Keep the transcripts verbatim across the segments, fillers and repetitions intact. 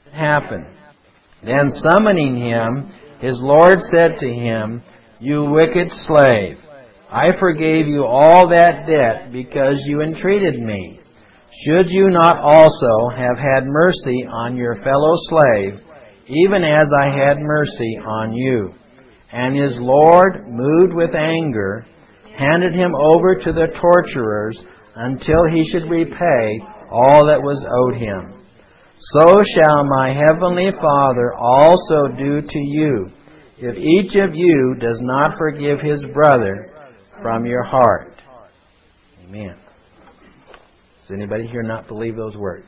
It happened. Then summoning him, his Lord said to him, "You wicked slave, I forgave you all that debt because you entreated me. Should you not also have had mercy on your fellow slave, even as I had mercy on you?" And his Lord, moved with anger, handed him over to the torturers until he should repay all that was owed him. So shall my heavenly Father also do to you, if each of you does not forgive his brother from your heart. Amen. Does anybody here not believe those words?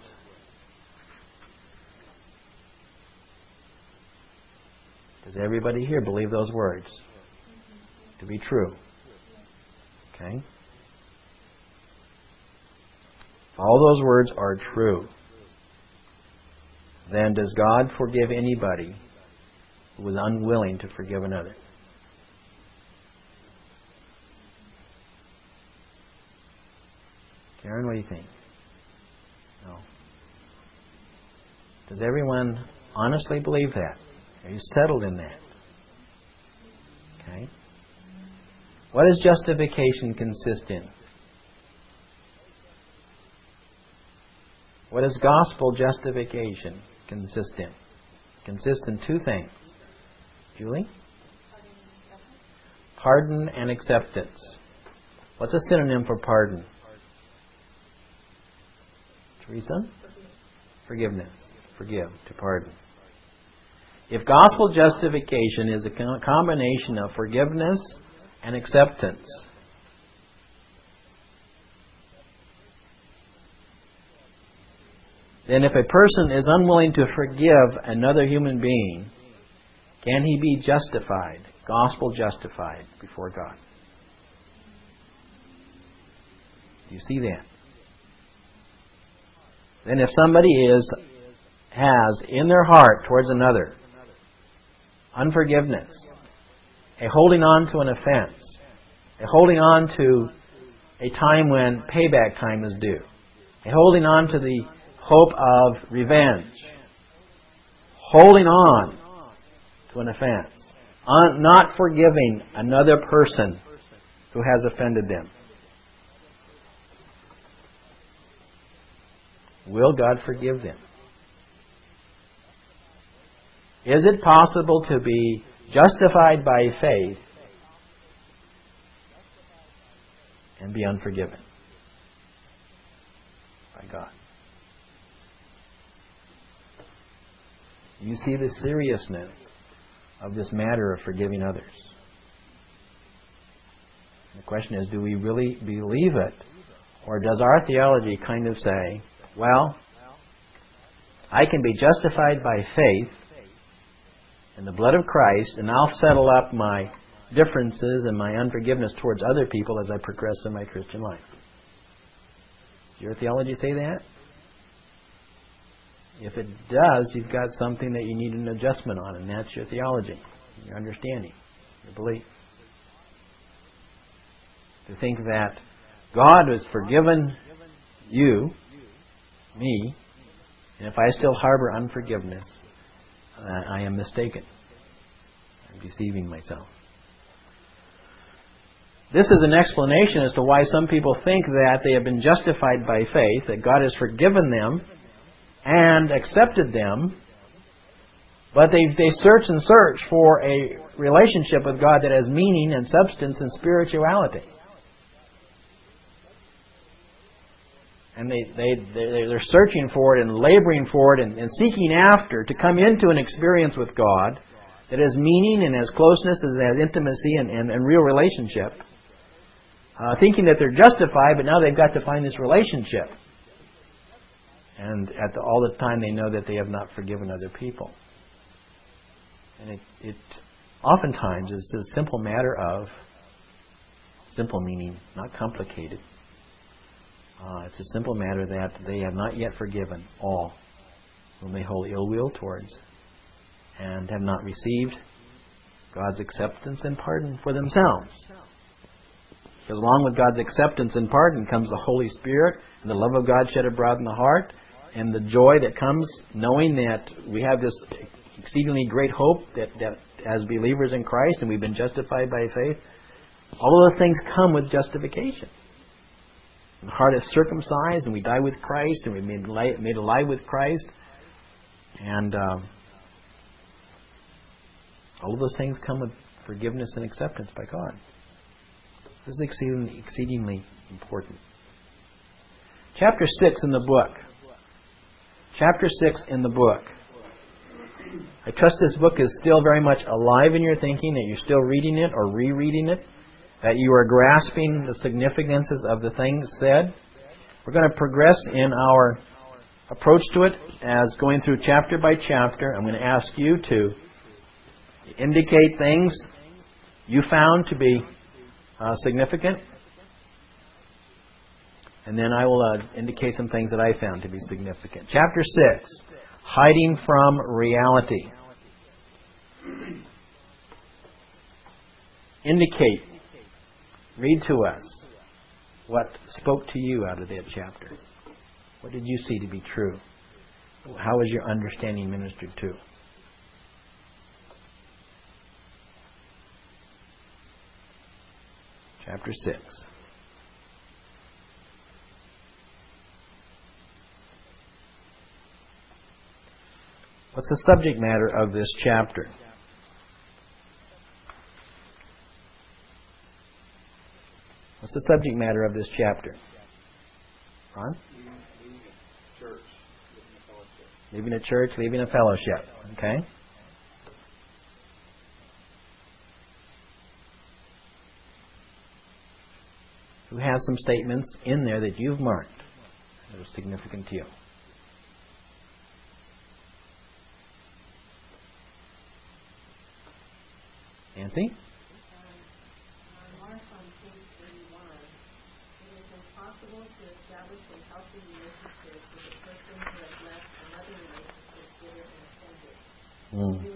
Does everybody here believe those words to be true? Okay. If all those words are true, then does God forgive anybody who was unwilling to forgive another? Karen, what do you think? No. Does everyone honestly believe that? Are you settled in that? Okay. What does justification consist in? What does gospel justification consist in? It consists in two things. Julie? Pardon and acceptance. What's a synonym for pardon? Teresa? Forgiveness. Forgive, to pardon. If gospel justification is a combination of forgiveness and acceptance, then if a person is unwilling to forgive another human being, can he be justified, gospel justified before God? Do you see that? Then if somebody is has in their heart towards another unforgiveness, a holding on to an offense, a holding on to a time when payback time is due, a holding on to the hope of revenge, holding on to an offense, on not forgiving another person who has offended them, will God forgive them? Is it possible to be justified by faith and be unforgiven by God? You see the seriousness of this matter of forgiving others. The question is, do we really believe it? Or does our theology kind of say, well, I can be justified by faith in the blood of Christ, and I'll settle up my differences and my unforgiveness towards other people as I progress in my Christian life. Does your theology say that? If it does, you've got something that you need an adjustment on, and that's your theology, your understanding, your belief. To think that God has forgiven you, me, and if I still harbor unforgiveness, uh, I am mistaken. I'm deceiving myself. This is an explanation as to why some people think that they have been justified by faith, that God has forgiven them and accepted them, but they they search and search for a relationship with God that has meaning and substance and spirituality. And they, they, they, they're searching for it and laboring for it and, and seeking after to come into an experience with God that has meaning and has closeness, and has intimacy and, and, and real relationship. Uh, thinking that they're justified, but now they've got to find this relationship. And at the, all the time they know that they have not forgiven other people. And it, it oftentimes is a simple matter of, simple meaning, not complicated. Uh, it's a simple matter that they have not yet forgiven all whom they hold ill will towards, and have not received God's acceptance and pardon for themselves. Because along with God's acceptance and pardon comes the Holy Spirit and the love of God shed abroad in the heart, and the joy that comes knowing that we have this exceedingly great hope that, that as believers in Christ and we've been justified by faith, all of those things come with justification. The heart is circumcised and we die with Christ and we're made, li- made alive with Christ. And uh, all of those things come with forgiveness and acceptance by God. This is exceedingly, exceedingly important. Chapter six in the book. Chapter six in the book. I trust this book is still very much alive in your thinking, that you're still reading it or rereading it, that you are grasping the significances of the things said. We're going to progress in our approach to it as going through chapter by chapter. I'm going to ask you to indicate things you found to be uh, significant. And then I will uh, indicate some things that I found to be significant. Chapter six, hiding from reality. Indicate, read to us what spoke to you out of that chapter. What did you see to be true? How was your understanding ministered to? Chapter six. What's the subject matter of this chapter? What's the subject matter of this chapter? Ron? Church, leaving a church, leaving a fellowship. Okay? Who has some statements in there that you've marked that are significant to you? Nancy? Mm.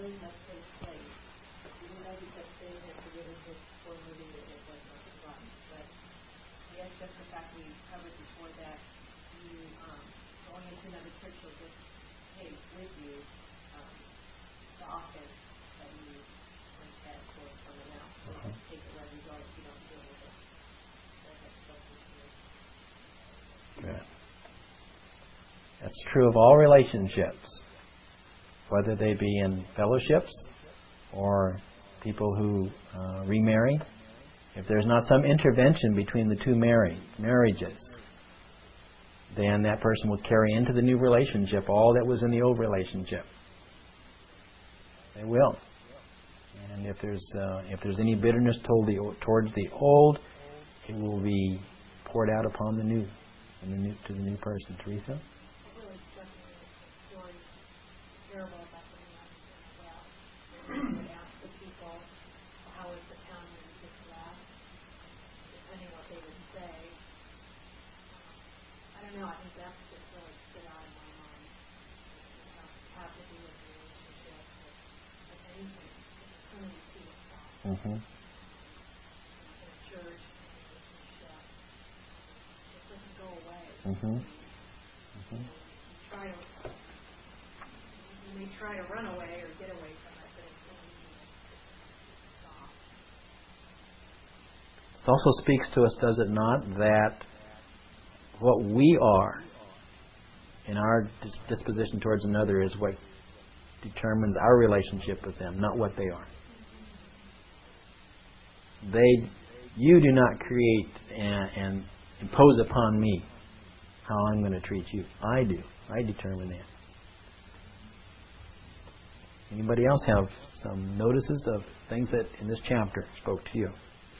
That's true of all relationships, whether they be in fellowships or people who uh, remarry. If there's not some intervention between the two married marriages, then that person will carry into the new relationship all that was in the old relationship. They will. And if there's uh, if there's any bitterness toward the, towards the old, it will be poured out upon the new, and the new to the new person. Teresa? Mm-hmm. Mm-hmm. Mm-hmm. Try to, you may try to run away or get away from it, but it's really stop. This also speaks to us, does it not, that what we are in our disposition towards another is what determines our relationship with them, not what they are. They, you do not create and, and impose upon me how I'm going to treat you. I do. I determine that. Anybody else have some notices of things that in this chapter spoke to you?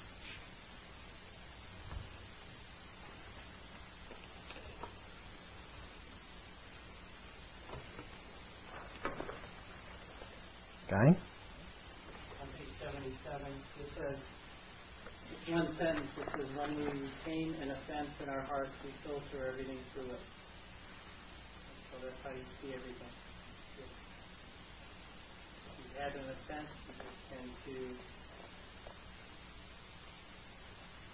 Okay? On page seventy-seven, it says, one sentence, it says, when we retain an offense in our hearts, we filter everything through it. So that's how you see everything. If you have an offense, you just tend to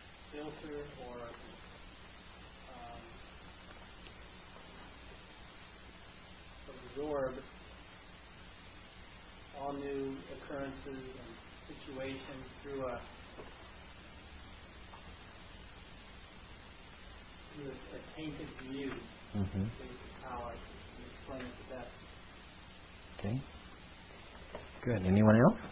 filter or um, absorb all new occurrences and situations through a through a, a tainted view. Mm-hmm. Is how I can explain it the best. Okay. Good. Anyone else?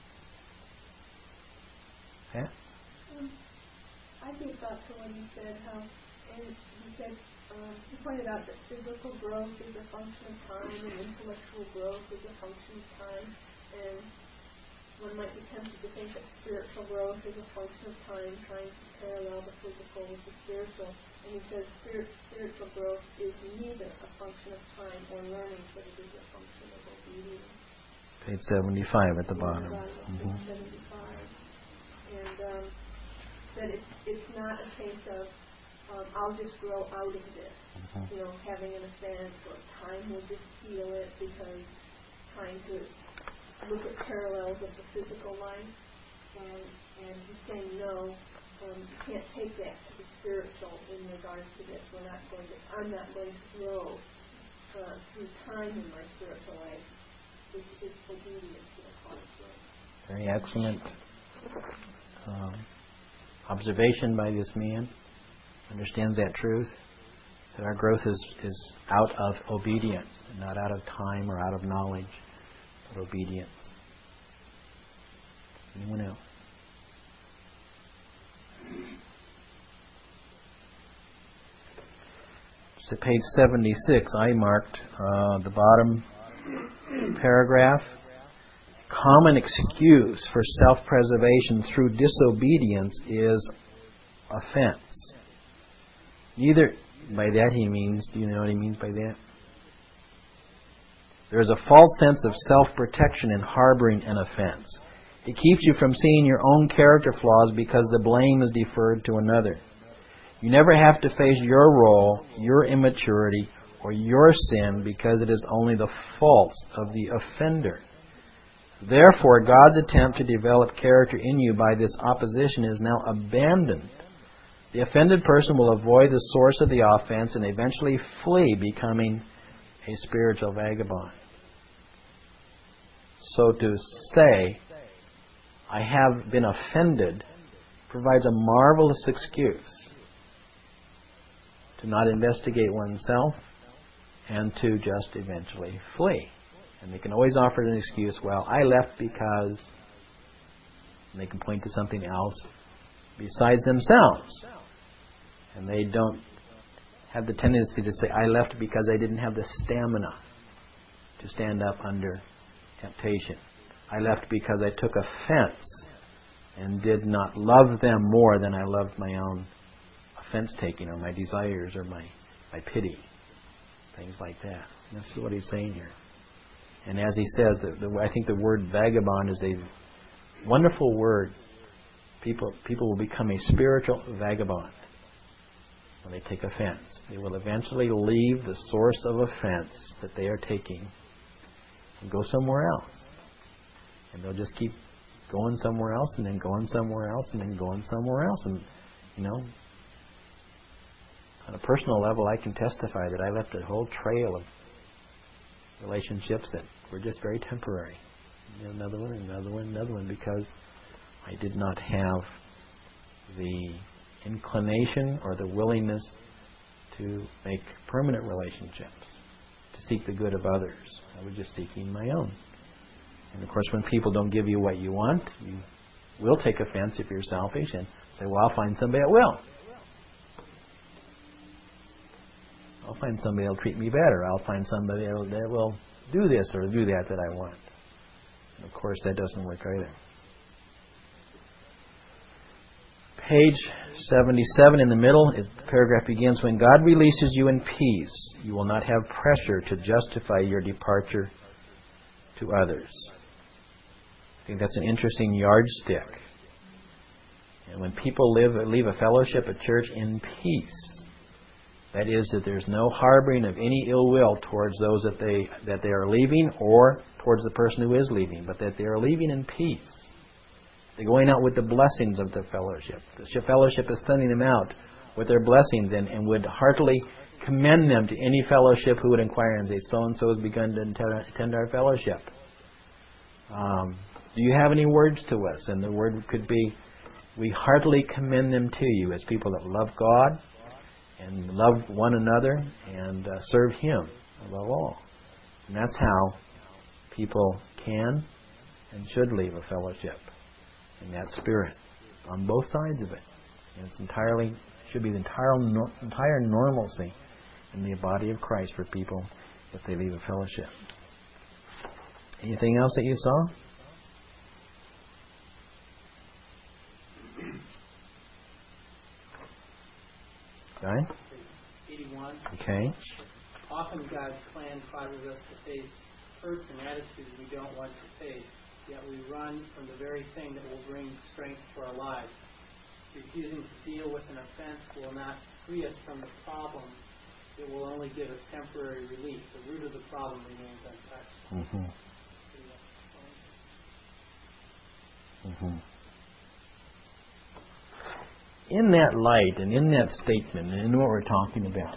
Yeah? Um, I gave thought to when you said how, and you said, um, you pointed out that physical growth is a function of time and intellectual growth is a function of time, and one might be tempted to think that spiritual growth is a function of time, trying to parallel the physical with the spiritual. And he says spirit, spiritual growth is neither a function of time or learning, but it is a function of obedience. Page seventy-five at the bottom. Mm-hmm. seventy-five. And um, that it's, it's not a case of, um, I'll just grow out of this. Mm-hmm. You know, having an offense, or time will just heal it, because trying to look at parallels of the physical life, and and he's saying no, um, you can't take that to the spiritual in regards to this. We're not going to. I'm not going to grow uh, through time in my spiritual life. It's, it's obedience to the Father's. Very excellent um, observation by this man. Understands that truth, that our growth is, is out of obedience, and not out of time or out of knowledge, but obedience. Anyone else? So page seventy-six, I marked uh, the bottom paragraph. Common excuse for self-preservation through disobedience is offense. Neither, by that he means, do you know what he means by that? There is a false sense of self-protection in harboring an offense. It keeps you from seeing your own character flaws because the blame is deferred to another. You never have to face your role, your immaturity, or your sin because it is only the faults of the offender. Therefore, God's attempt to develop character in you by this opposition is now abandoned. The offended person will avoid the source of the offense and eventually flee, becoming a spiritual vagabond. So to say, I have been offended, provides a marvelous excuse to not investigate oneself and to just eventually flee. And they can always offer an excuse, well, I left because, and they can point to something else besides themselves. And they don't have the tendency to say, I left because I didn't have the stamina to stand up under temptation. I left because I took offense and did not love them more than I loved my own offense-taking or my desires or my, my pity. Things like that. And that's what he's saying here. And as he says, the, the, I think the word vagabond is a wonderful word. People, people will become a spiritual vagabond when they take offense. They will eventually leave the source of offense that they are taking and go somewhere else. And they'll just keep going somewhere else and then going somewhere else and then going somewhere else. And, you know, on a personal level, I can testify that I left a whole trail of relationships that were just very temporary. Another one, another one, another one, because I did not have the inclination or the willingness to make permanent relationships, to seek the good of others. I was just seeking my own. And of course, when people don't give you what you want, you will take offense if you're selfish and say, well, I'll find somebody that will. I'll find somebody that will treat me better. I'll find somebody that will, that will do this or do that that I want. And of course, that doesn't work either. Page seventy-seven in the middle, is, the paragraph begins, when God releases you in peace, you will not have pressure to justify your departure to others. I think that's an interesting yardstick. And when people live, leave a fellowship, a church in peace, that is, that there's no harboring of any ill will towards those that they that they are leaving or towards the person who is leaving, but that they are leaving in peace. They're going out with the blessings of the fellowship. The fellowship is sending them out with their blessings and, and would heartily commend them to any fellowship who would inquire and say, so-and-so has begun to attend our fellowship. Um, do you have any words to us? And the word could be, we heartily commend them to you as people that love God and love one another and uh, serve Him above all. And that's how people can and should leave a fellowship in that spirit on both sides of it. And it's entirely, should be the entire, no, entire normalcy in the body of Christ for people if they leave a fellowship. Anything else that you saw? Right? eighty-one. Okay. Often God's plan causes us to face hurts and attitudes we don't want to face, yet we run from the very thing that will bring strength to our lives. Refusing to deal with an offense will not free us from the problem. It will only give us temporary relief. The root of the problem remains untouched. Mm-hmm. Mm-hmm. In that light and in that statement and in what we're talking about,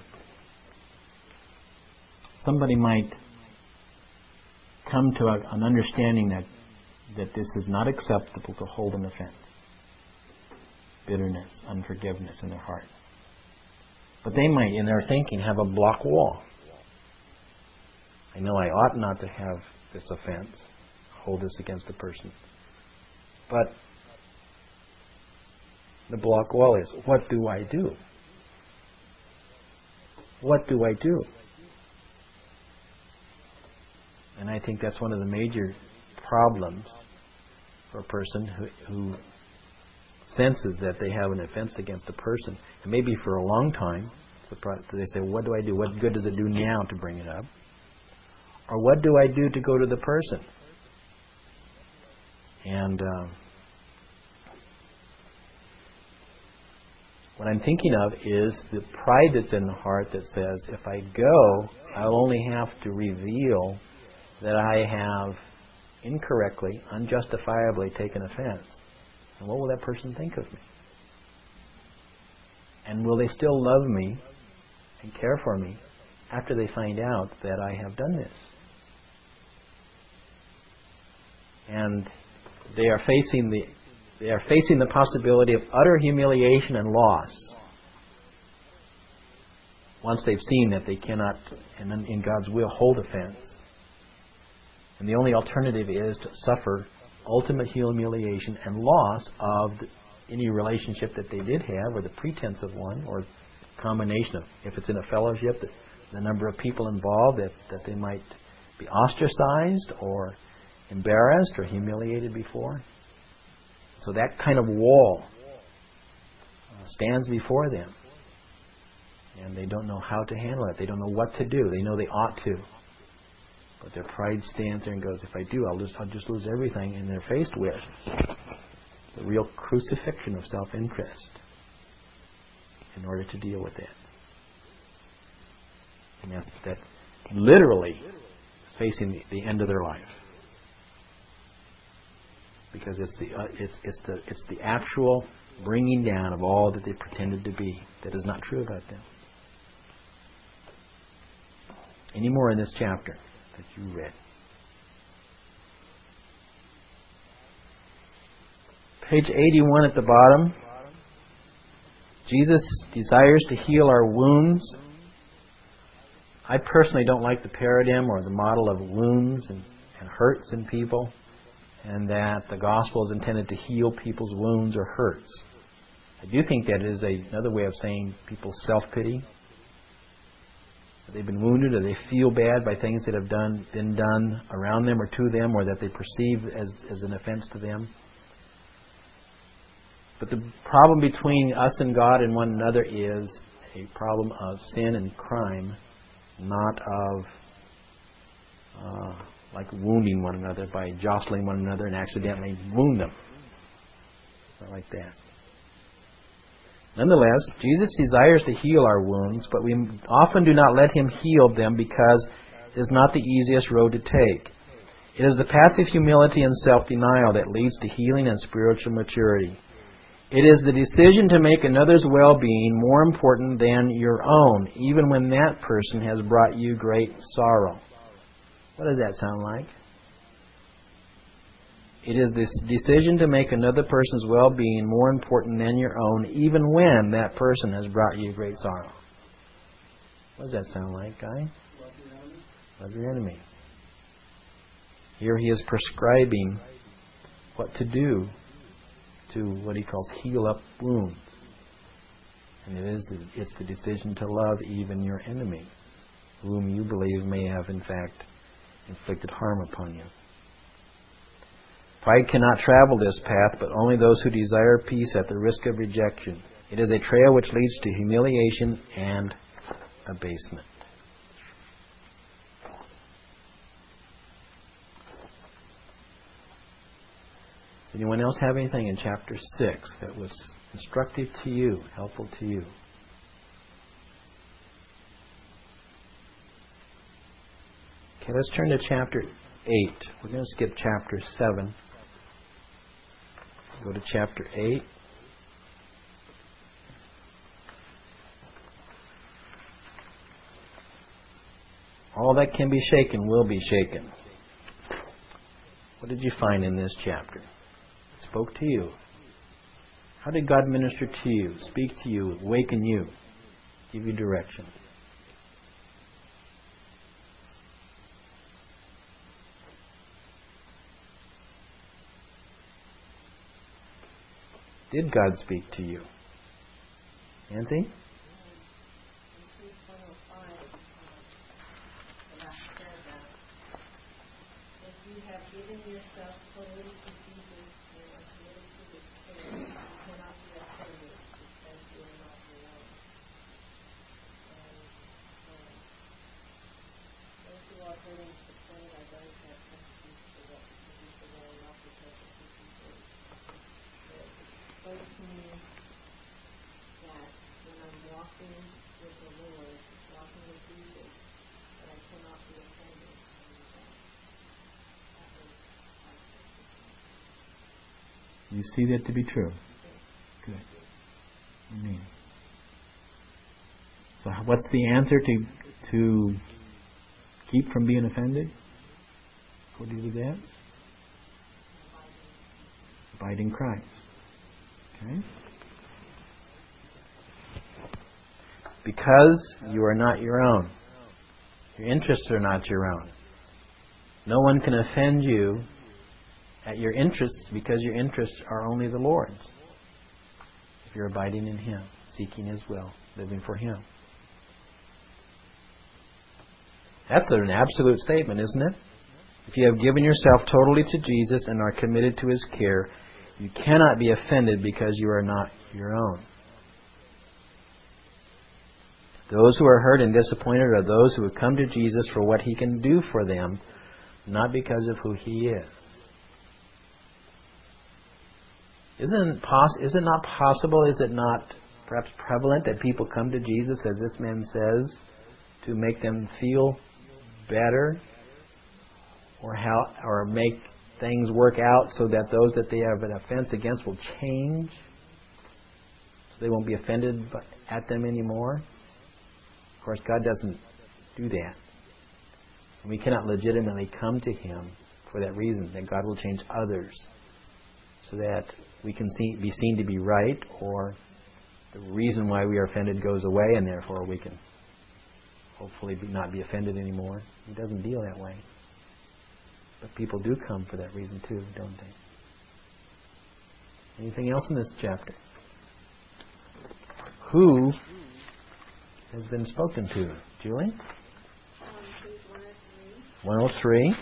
somebody might come to a, an understanding that, that this is not acceptable to hold an offense, bitterness, unforgiveness in their heart. But they might, in their thinking, have a block wall. I know I ought not to have this offense, hold this against a person. But the block wall is, what do I do? What do I do? And I think that's one of the major problems for a person who, who senses that they have an offense against a person, and maybe for a long time, they say, what do I do? What good does it do now to bring it up? Or what do I do to go to the person? And uh, what I'm thinking of is the pride that's in the heart that says, if I go, I'll only have to reveal that I have incorrectly, unjustifiably taken offense. And what will that person think of me? And will they still love me and care for me after they find out that I have done this? And they are facing the they are facing the possibility of utter humiliation and loss once they've seen that they cannot, and in God's will, hold offense. And the only alternative is to suffer ultimate humiliation and loss of any relationship that they did have, or the pretense of one, or combination of, if it's in a fellowship, the, the number of people involved, that, that they might be ostracized or embarrassed or humiliated before. So that kind of wall uh, stands before them. And they don't know how to handle it. They don't know what to do. They know they ought to. But their pride stands there and goes, if I do, I'll just, I'll just lose everything. And they're faced with the real crucifixion of self-interest in order to deal with it. And that, that literally is facing the, the end of their life. Because it's the uh, it's it's the it's the actual bringing down of all that they pretended to be that is not true about them. Any more in this chapter that you read? Page eighty-one at the bottom. Jesus desires to heal our wounds. I personally don't like the paradigm or the model of wounds and, and hurts in people, and that the gospel is intended to heal people's wounds or hurts. I do think that is a, another way of saying people's self-pity. That they've been wounded, or they feel bad by things that have done been done around them or to them, or that they perceive as, as an offense to them. But the problem between us and God and one another is a problem of sin and crime, not of uh, like wounding one another by jostling one another and accidentally wound them. Not like that. Nonetheless, Jesus desires to heal our wounds, but we often do not let Him heal them because it is not the easiest road to take. It is the path of humility and self-denial that leads to healing and spiritual maturity. It is the decision to make another's well-being more important than your own, even when that person has brought you great sorrow. What does that sound like? It is this decision to make another person's well-being more important than your own, even when that person has brought you great sorrow. What does that sound like, Guy? Love your enemy. Love your enemy. Here he is prescribing what to do to what he calls heal up wounds. And it is the, it's the decision to love even your enemy, whom you believe may have in fact inflicted harm upon you. Pride cannot travel this path, but only those who desire peace at the risk of rejection. It is a trail which leads to humiliation and abasement. Does anyone else have anything in chapter six that was instructive to you, helpful to you? Okay, let's turn to chapter eight. We're going to skip chapter seven. Go to chapter eight. All that can be shaken will be shaken. What did you find in this chapter? It spoke to you. How did God minister to you, speak to you, awaken you, give you direction? Did God speak to you? Nancy? You see that to be true? Good. Amen. So what's the answer to to keep from being offended? According to that? Abide in Christ. Okay? Because you are not your own. Your interests are not your own. No one can offend you at your interests because your interests are only the Lord's. If you're abiding in Him, seeking His will, living for Him. That's an absolute statement, isn't it? If you have given yourself totally to Jesus and are committed to His care, you cannot be offended because you are not your own. Those who are hurt and disappointed are those who have come to Jesus for what He can do for them, not because of who He is. Isn't it, poss- is it not possible, is it not perhaps prevalent that people come to Jesus, as this man says, to make them feel better? Or how, or make things work out so that those that they have an offense against will change? So they won't be offended at them anymore? Of course, God doesn't do that. And we cannot legitimately come to Him for that reason, that God will change others so that we can see, be seen to be right, or the reason why we are offended goes away and therefore we can hopefully be, not be offended anymore. He doesn't deal that way. But people do come for that reason too, don't they? Anything else in this chapter? Who has been spoken to? Julie? one oh three.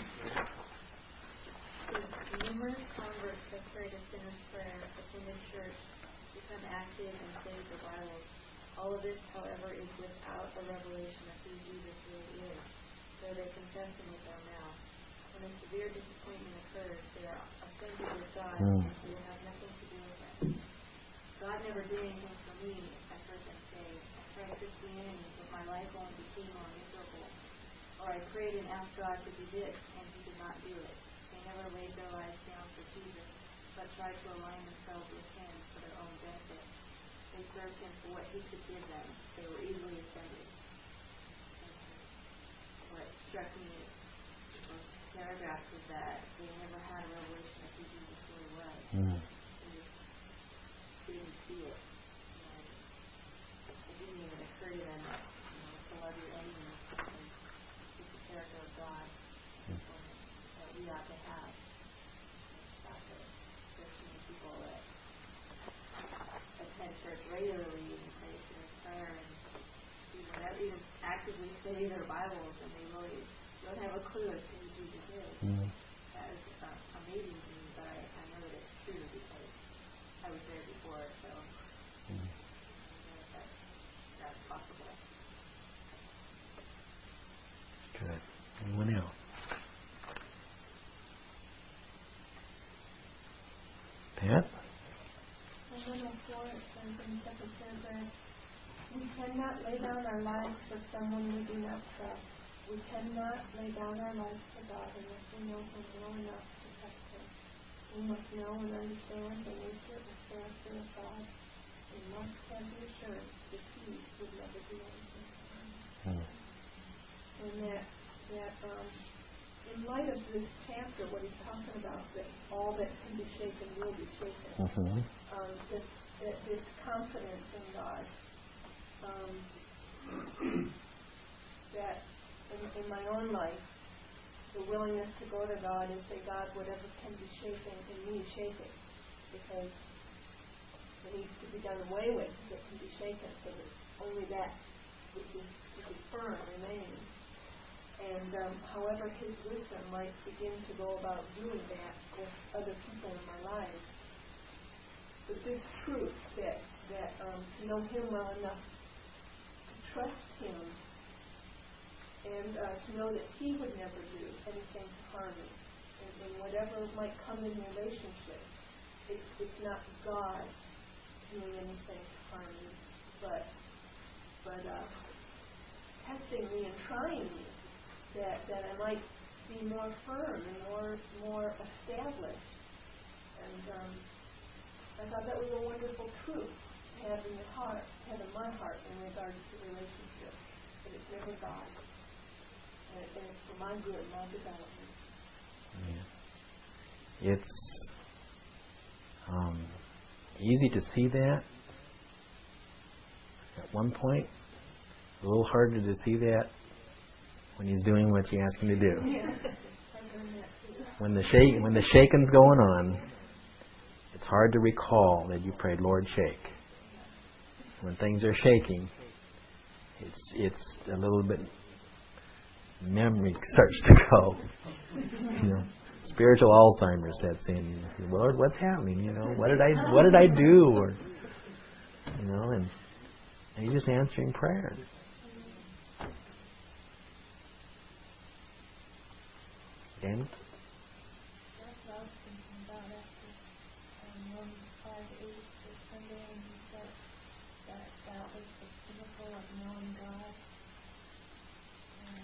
Numerous converts have prayed a sinner's prayer, attended church, become active and saved the Bibles. All of this, however, is without a revelation of who Jesus really is, though they confess Him with their mouth. When a severe disappointment occurs, they are offended with God mm. and He will have nothing to do with it. God never did anything for me, I've heard them say. I tried Christianity, but my life only became more miserable. Or I prayed and asked God to do this, and He did not do it. They never laid their lives down for Jesus, but tried to align themselves with him for their own benefit. They served him for what he could give them. They were easily offended. What struck me in those paragraphs was that they never had a revelation of who Jesus really was. Mm. They just didn't see it. And it didn't even occur to them that, you know, to love your enemies is the character of God that we ought to have. Not that there's so many people that attend church regularly and pray through prayer and even, even actively study their Bibles, and they really don't have a clue as to who Jesus is. Mm. That is uh, amazing to me, but I, I know that it's true because I was there before, so Mm. I know that that's possible. Good. Anyone else? Pat? one oh four, it says in the second paragraph, we cannot lay down our lives for someone we do not trust. We cannot lay down our lives for God unless we know Him well enough to trust Him. We must know and understand the nature and character of God. We must have the assurance that He would never do anything wrong. Mm. And that, that um, in light of this chapter, what he's talking about, that all that can be shaken will be shaken. Mm-hmm. Um, this, that this confidence in God, um, that in, in my own life, the willingness to go to God and say, God, whatever can be shaken in me, shake it, because it needs to be done away with if it can be shaken, so that only that which is, which is firm remains. And um, however His wisdom might begin to go about doing that with other people in my life, but this truth that, that um, to know Him well enough to trust Him and uh, to know that He would never do anything to harm me. And, and whatever might come in relationship, it, it's not God doing anything to harm me, but, but uh, testing me and trying me, that, that I might be more firm and more more established. And um, I thought that was a wonderful truth to have in your heart, to have in my heart in regards to relationship. That it's never God. And, it, and it's for my good, my development. Yeah. It's um, easy to see that at one point. A little harder to see that when He's doing what you ask Him to do. Yeah. I've done that too. When the shake, when the shaking's going on, it's hard to recall that you prayed, Lord, shake. When things are shaking, it's it's a little bit memory starts to go. You know, spiritual Alzheimer's sets in. Lord, what's happening? You know, what did I what did I do? Or you know, and, and He's just answering prayer. Danny? That's what I was thinking about after um, Romans five eight this Sunday, and he said that that was the pinnacle of knowing God. And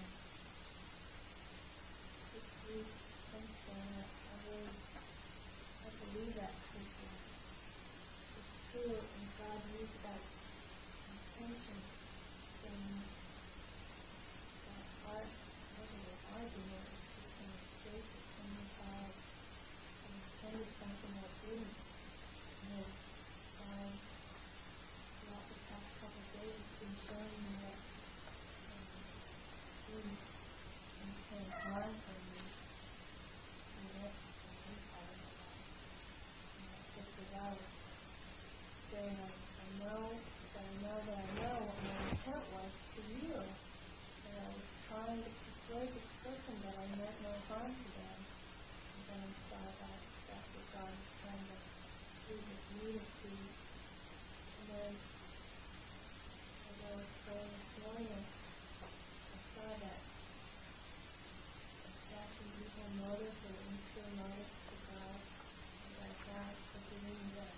this week, since then, I really, I believe that truth. It's true, and God used that intention in that heart, whether it was argument, shape it from the side and intended something that didn't. You know, um, throughout the past couple of days, it's been showing me that um, he intends harm from me. And that's the main part of my life. And that's just as I was saying, I, I know that I know that I know what my intent was to you. And I was trying to persuade this person that I meant no harm to them. And then I saw that that's what God was trying to do with me to see. And then as I was praying this morning, I saw that attaching evil motives or impure motives to God, and that God forgiving the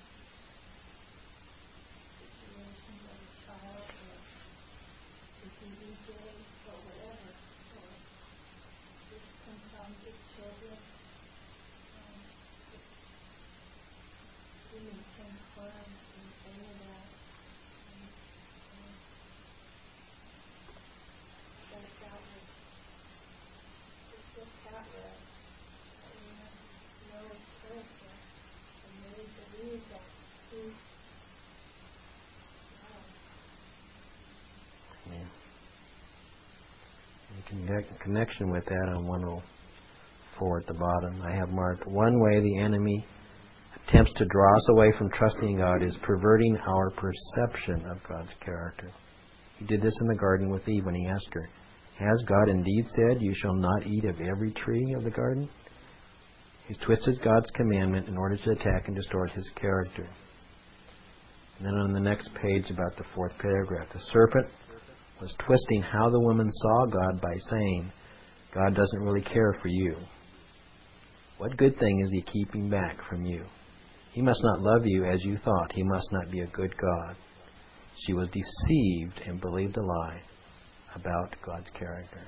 situation of a child or the D J or whatever, or just confounded children. Um, human can harm and any of that. And, um, that that was just what that was. That we have to know his character and really believe that he's God. Yeah. In connect, connection with that on one oh four at the bottom, I have marked, one way the enemy attempts to draw us away from trusting God is perverting our perception of God's character. He did this in the garden with Eve when he asked her, has God indeed said, you shall not eat of every tree of the garden? He's twisted God's commandment in order to attack and distort his character. And then on the next page, about the fourth paragraph, the serpent was twisting how the woman saw God by saying, God doesn't really care for you. What good thing is he keeping back from you? He must not love you as you thought. He must not be a good God. She was deceived and believed a lie about God's character.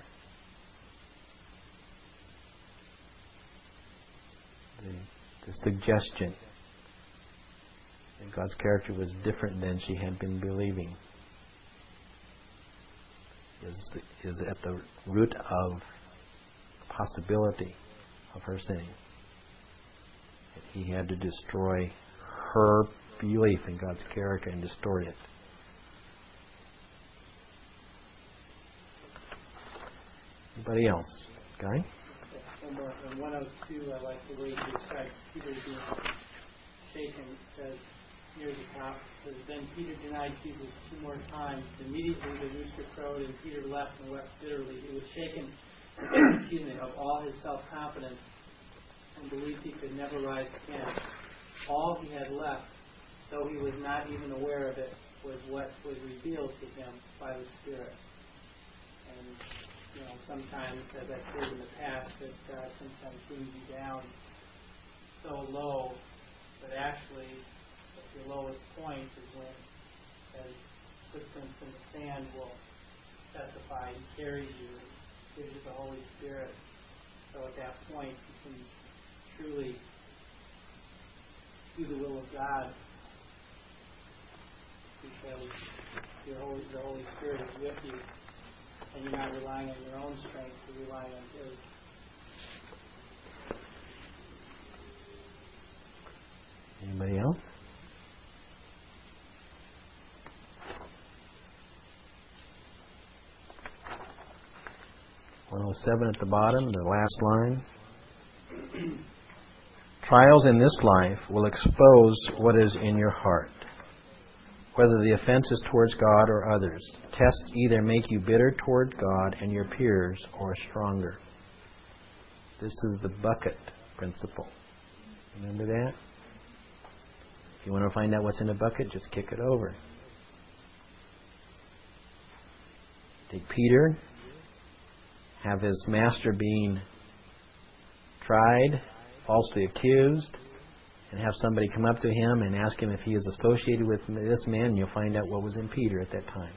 The, the suggestion that God's character was different than she had been believing is, is at the root of the possibility of her sinning. That he had to destroy her belief in God's character and distort it. Anybody else? Guy? In one oh two, I like the way he describes Peter being shaken. It says, near the top, it says, then Peter denied Jesus two more times. Immediately the rooster crowed and Peter left and wept bitterly. He was shaken excuse me, of all his self-confidence and believed he could never rise again. All he had left, though he was not even aware of it, was what was revealed to him by the Spirit. And you know, sometimes, as I've heard in the past, that God sometimes brings you down so low that actually at your lowest point is when, as footprints in the sand will testify, he carries you, gives you the Holy Spirit. So at that point, you can truly do the will of God because your Holy, the Holy Spirit is with you. And you're not relying on your own strength, you're relying on His. Anybody else? one oh seven at the bottom, the last line. Trials in this life will expose what is in your heart, whether the offense is towards God or others. Tests either make you bitter toward God and your peers or stronger. This is the bucket principle. Remember that? If you want to find out what's in a bucket, just kick it over. Take Peter, have his master being tried, falsely accused, and have somebody come up to him and ask him if he is associated with this man, and you'll find out what was in Peter at that time.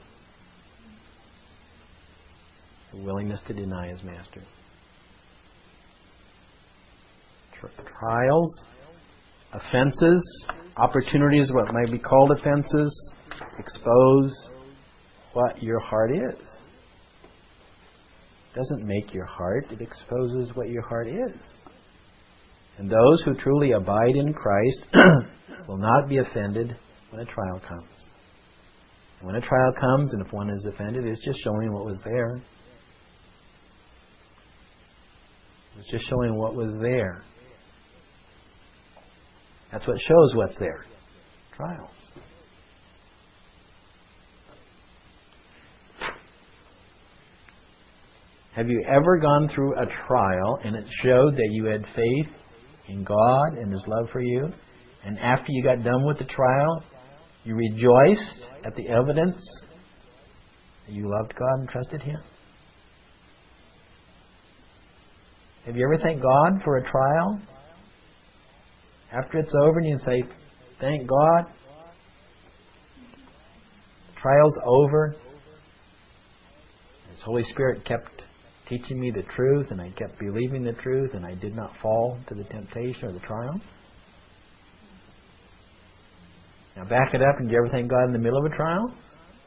The willingness to deny his master. Trials, offenses, opportunities, what might be called offenses, expose what your heart is. It doesn't make your heart, it exposes what your heart is. And those who truly abide in Christ will not be offended when a trial comes. And when a trial comes, and if one is offended, it's just showing what was there. It's just showing what was there. That's what shows what's there. Trials. Have you ever gone through a trial and it showed that you had faith in God and His love for you, and after you got done with the trial, you rejoiced at the evidence that you loved God and trusted Him? Have you ever thanked God for a trial? After it's over and you say, thank God, the trial's over. His Holy Spirit kept teaching me the truth, and I kept believing the truth, and I did not fall to the temptation or the trial. Now back it up, and do you ever thank God in the middle of a trial?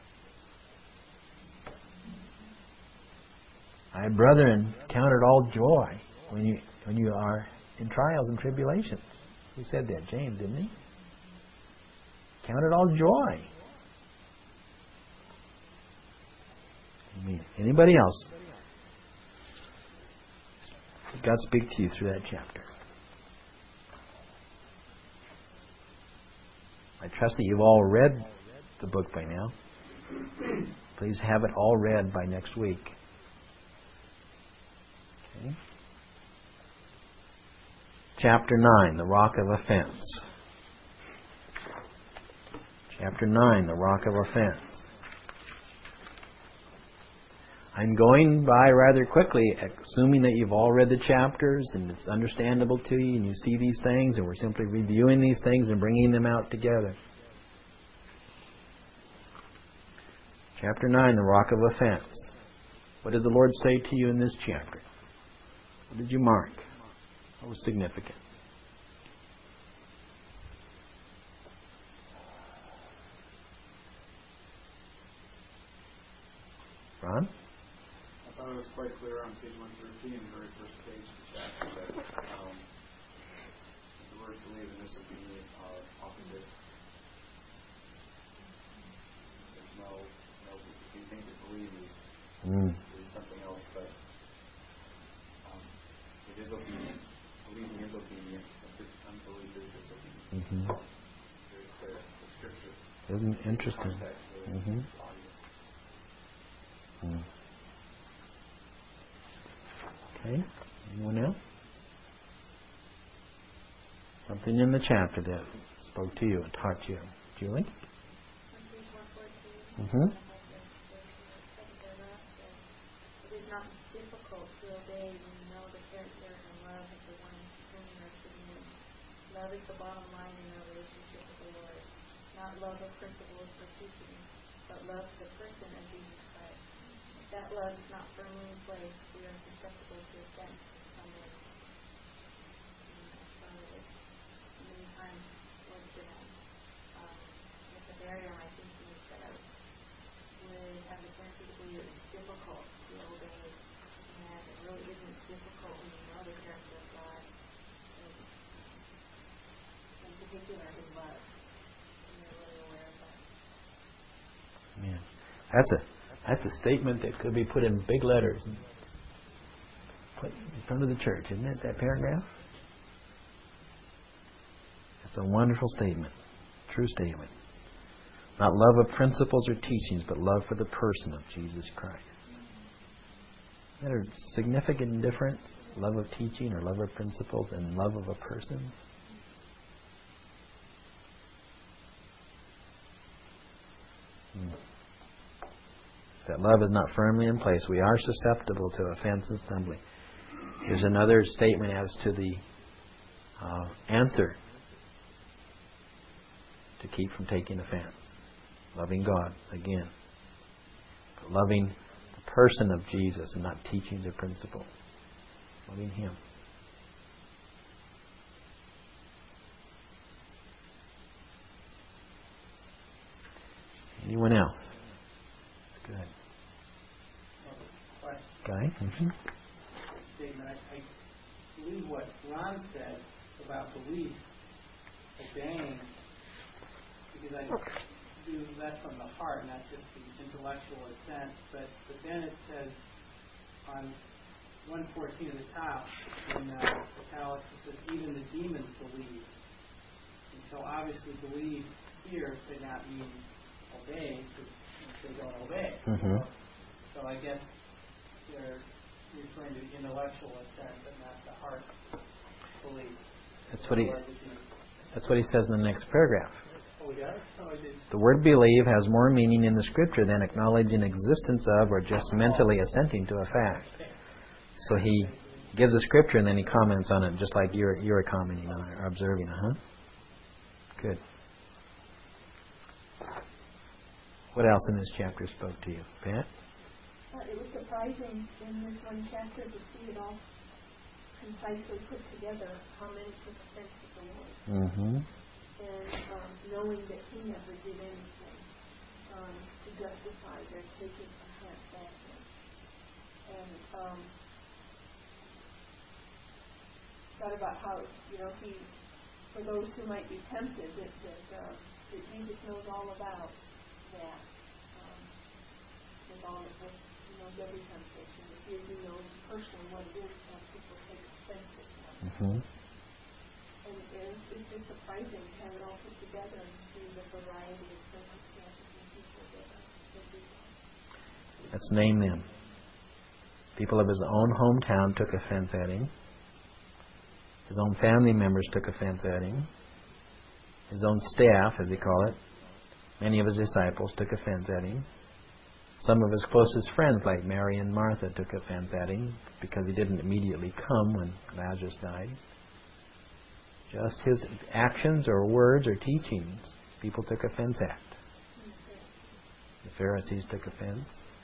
My brethren, count it all joy when you when you are in trials and tribulations. Who said that? James, didn't he? Count it all joy. Amen. Anybody else? Did God speak to you through that chapter? I trust that you've all read the book by now. Please have it all read by next week. Okay. Chapter nine, the Rock of Offense. Chapter nine, the Rock of Offense. I'm going by rather quickly, assuming that you've all read the chapters and it's understandable to you and you see these things, and we're simply reviewing these things and bringing them out together. Chapter nine, the Rock of Offense. What did the Lord say to you in this chapter? What did you mark? What was significant? Ron? I thought it was quite clear on page one thirteen, the very first page of the chapter, that um, the words believe and disobedient are often this. There's no, no, if you think that believe is, Mm. is something else, but um, it is obedience. Believing is obedience, but this unbelief is disobedience. Mm-hmm. Very clear. The scripture. Isn't it interesting? Context really Mm-hmm. Mm. Okay. Anyone else? Something in the chapter that spoke to you and taught you. Julie? Mm-hmm. It is not difficult to obey when you know the character and love of the one whom you are submitting. Love is the bottom line in our relationship with the Lord. Not love of principles or teachings, but love for the person of Jesus Christ. If that love is not firmly in place, we are susceptible to offense from it. Many times was that um, with the barrier on my thinking is that I would have a tendency to believe it's difficult to obey, and it really isn't difficult when you know the character of God, and in particular His love, and you're really aware of that. Yeah. That's a that's a statement that could be put in big letters and put in front of the church, isn't it, that paragraph? It's a wonderful statement. True statement. Not love of principles or teachings, but love for the person of Jesus Christ. Is that a significant difference? Love of teaching or love of principles and love of a person? Hmm. That love is not firmly in place. We are susceptible to offense and stumbling. Here's another statement as to the uh, answer to keep from taking offense. Loving God, again. But loving the person of Jesus and not teachings or principles. Loving Him. Anyone else? Good. Guy? Mm-hmm. Statement. I, I believe what Ron said about belief, obeying, because I do less from the heart, not just the intellectual assent, but, but then it says on one fourteen at the top, in uh, italics, it says, even the demons believe. And so obviously believe here could not mean obey, because they don't obey. Mm-hmm. So, so I guess they're referring to the intellectual assent, but not the heart belief. That's what he. That's what he says in the next paragraph. Oh, yeah? Oh, I did. The word believe has more meaning in the Scripture than acknowledging existence of or just mentally assenting to a fact. So he gives a Scripture and then he comments on it, just like you're you're commenting on it or observing. Uh huh. Good. What else in this chapter spoke to you, Pat? Uh, it was surprising in this one chapter to see it all concisely put together, how many took offense at the Lord. Mm-hmm. and um, knowing that he never did anything um, to justify their taking a hand at him. And um, thought about how, you know, he, for those who might be tempted, that, that, uh, that Jesus knows all about that, um, with all of this, you know, every temptation. That he, he knows personally what it is to have people take offense at him. Mm-hmm. And it's, it's just surprising to have it all put together and see the variety of circumstances and people that that do that. Let's name them. People of his own hometown took offense at him. His own family members took offense at him. His own staff, as he called it, many of his disciples took offense at him. Some of his closest friends, like Mary and Martha, took offense at him because he didn't immediately come when Lazarus died. Just his actions or words or teachings, people took offense at. The Pharisees took offense.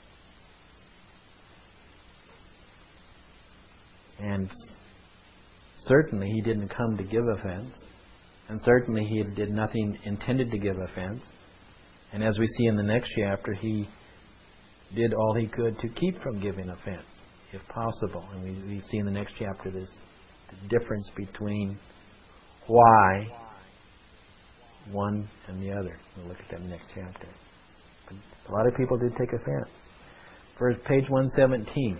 And certainly he didn't come to give offense. And certainly he did nothing intended to give offense. And as we see in the next chapter, he did all he could to keep from giving offense, if possible. And we, we see in the next chapter this the difference between why one and the other. We'll look at that in the next chapter. But a lot of people did take offense. First, page one seventeen.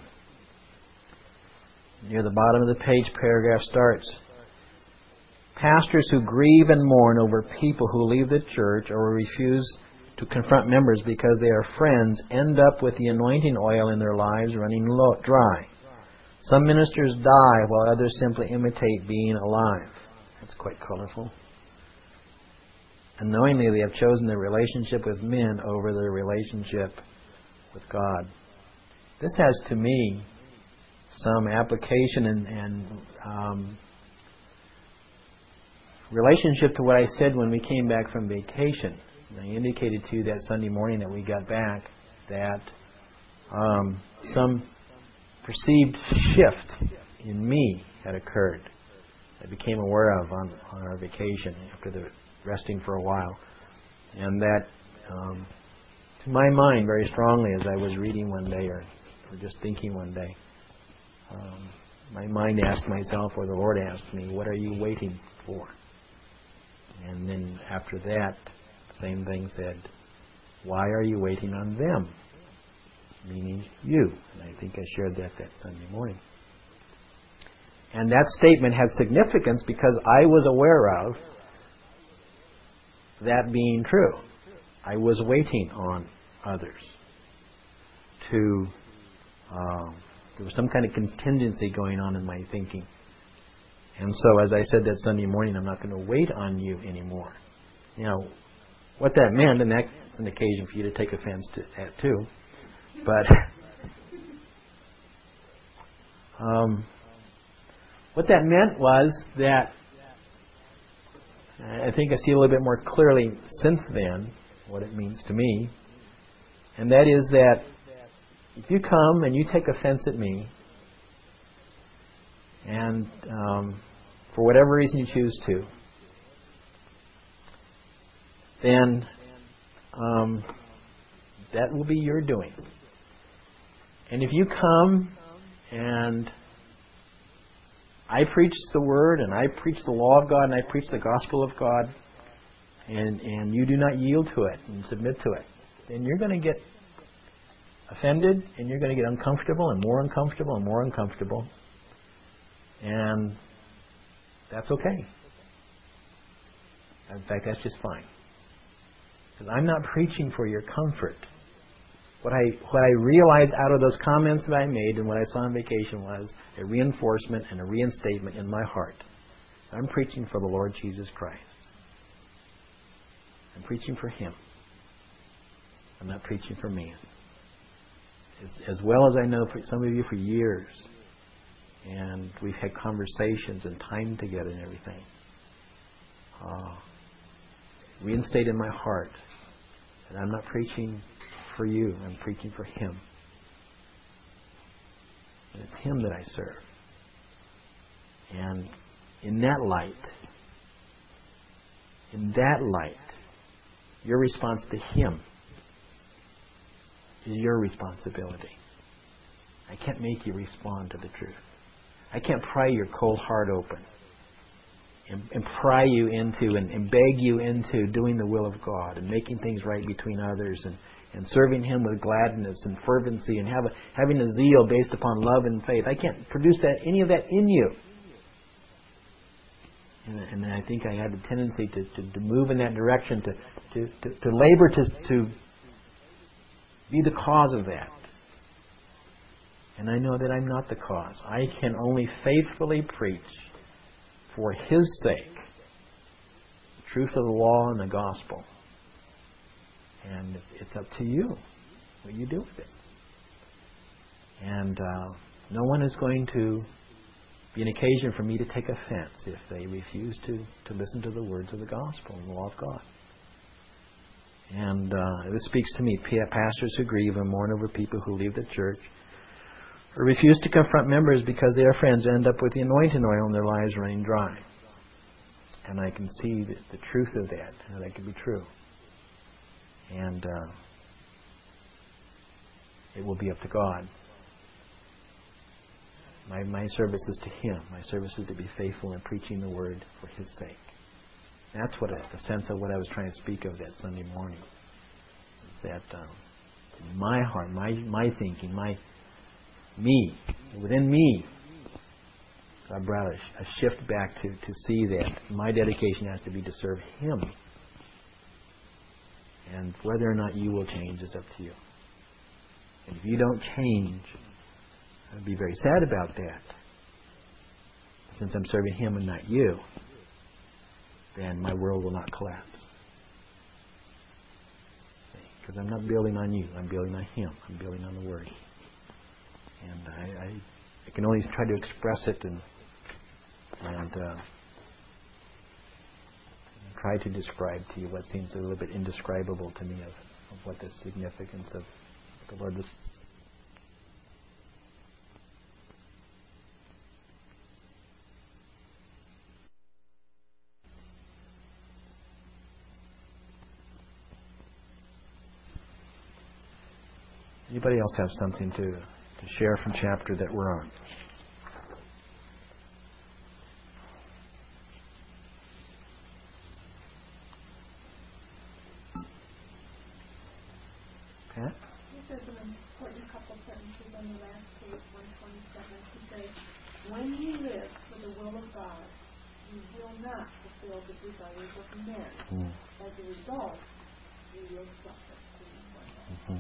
Near the bottom of the page, paragraph starts. Pastors who grieve and mourn over people who leave the church or refuse to confront members because they are friends end up with the anointing oil in their lives running low, dry. Some ministers die while others simply imitate being alive. That's quite colorful. And knowingly they have chosen their relationship with men over their relationship with God. This has, to me, some application and, and um, relationship to what I said when we came back from vacation. And I indicated to you that Sunday morning that we got back that um, some perceived shift in me had occurred. I became aware of on, on our vacation after the resting for a while. And that, um, to my mind, very strongly as I was reading one day or, or just thinking one day, um, my mind asked myself, or the Lord asked me, what are you waiting for? And then after that, same thing said, why are you waiting on them? Meaning you. And I think I shared that that Sunday morning. And that statement had significance because I was aware of that being true. I was waiting on others to, uh, there was some kind of contingency going on in my thinking. And so as I said that Sunday morning, I'm not going to wait on you anymore. You know, what that meant, and that's an occasion for you to take offense to that too, but um, what that meant was that I think I see a little bit more clearly since then what it means to me, and that is that if you come and you take offense at me, and um, for whatever reason you choose to, then um, that will be your doing. And if you come and I preach the Word and I preach the law of God and I preach the gospel of God, and, and you do not yield to it and submit to it, then you're going to get offended and you're going to get uncomfortable and more uncomfortable and more uncomfortable. And that's okay. In fact, that's just fine. Because I'm not preaching for your comfort. What I what I realized out of those comments that I made and what I saw on vacation was a reinforcement and a reinstatement in my heart. I'm preaching for the Lord Jesus Christ. I'm preaching for Him. I'm not preaching for man. As, as well as I know for some of you for years, and we've had conversations and time together and everything. Uh, reinstate in my heart that I'm not preaching for you, I'm preaching for Him. And it's Him that I serve. And in that light, in that light, your response to Him is your responsibility. I can't make you respond to the truth. I can't pry your cold heart open and, and pry you into and, and beg you into doing the will of God and making things right between others and, and serving Him with gladness and fervency and have a, having a zeal based upon love and faith. I can't produce that any of that in you. And, and I think I had a tendency to, to, to move in that direction, to, to, to, to labor to, to be the cause of that. And I know that I'm not the cause. I can only faithfully preach for His sake the truth of the law and the gospel. And it's, it's up to you what you do with it. And uh, no one is going to be an occasion for me to take offense if they refuse to, to listen to the words of the gospel and the law of God. And uh, this speaks to me. Pastors who grieve and mourn over people who leave the church or refuse to confront members because they are friends end up with the anointing oil and their lives running dry. And I can see the, the truth of that, and that can be true. And uh, it will be up to God. My, my service is to Him. My service is to be faithful in preaching the Word for His sake. That's what I, the sense of what I was trying to speak of that Sunday morning. Is that um, my heart, my my thinking, my me, within me, I brought a, a shift back to, to see that my dedication has to be to serve Him. And whether or not you will change is up to you. And if you don't change, I'd be very sad about that. Since I'm serving Him and not you, then my world will not collapse. Because I'm not building on you. I'm building on Him. I'm building on the Word. And I, I, I can only try to express it and, and uh, try to describe to you what seems a little bit indescribable to me of, of what the significance of the Lord was. Anybody else have something to, to share from chapter that we're on? Pat? This is an important couple sentences on the last page, one twenty-seven, to say, when you live for the will of God, you will not fulfill the desires of men. Mm. As a result, you will suffer. Mm-hmm.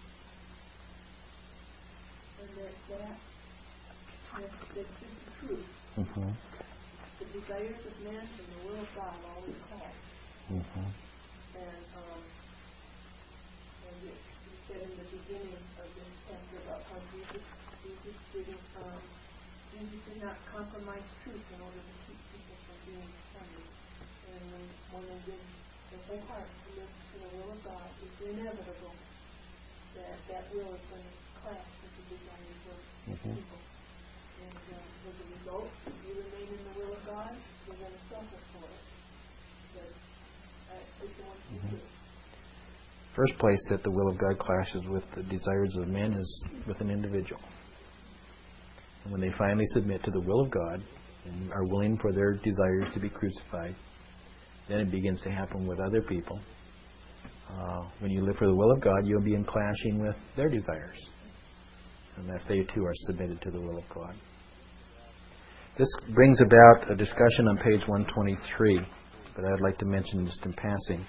And that, that that's, that's just the truth. Mm-hmm. The desires of men and the will of God always clash. Mm-hmm. And, um, and it, you said in the beginning of this chapter about how Jesus, Jesus didn't, um, Jesus did not compromise truth in order to keep people from being offended. And when one of them, the whole heart to live for the will of God, it's inevitable that that will is going to clash with the desires of mm-hmm. people. And uh, as a result, if you remain in the will of God, you're going to suffer for it. But uh, it's the one thing to do. First place that the will of God clashes with the desires of men is with an individual. And when they finally submit to the will of God and are willing for their desires to be crucified, then it begins to happen with other people. Uh, when you live for the will of God, you'll be in clashing with their desires, unless they too are submitted to the will of God. This brings about a discussion on page one twenty-three, but I'd like to mention just in passing.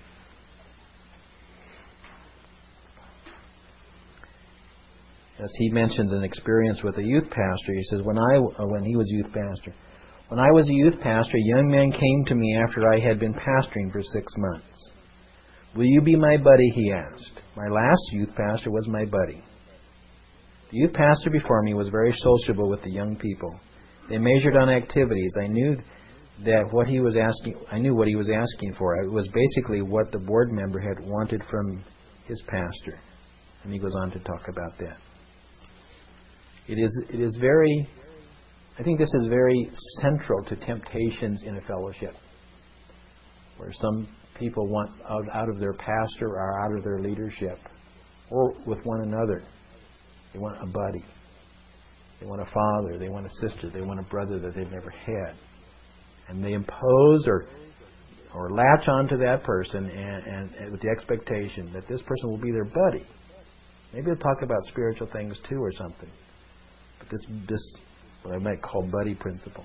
As he mentions an experience with a youth pastor, he says, when I, uh, when he was youth pastor, when I was a youth pastor, a young man came to me after I had been pastoring for six months. Will you be my buddy, he asked. My last youth pastor was my buddy. The youth pastor before me was very sociable with the young people. They measured on activities. I knew that what he was asking, I knew what he was asking for. It was basically what the board member had wanted from his pastor. And he goes on to talk about that. It is, it is very, I think this is very central to temptations in a fellowship. where some people want out, out of their pastor or out of their leadership, or with one another. They want a buddy. They want a father. They want a sister. They want a brother that they've never had. And they impose or or latch onto that person and, and, and with the expectation that this person will be their buddy. Maybe they'll talk about spiritual things too or something. But this, this what I might call buddy principle.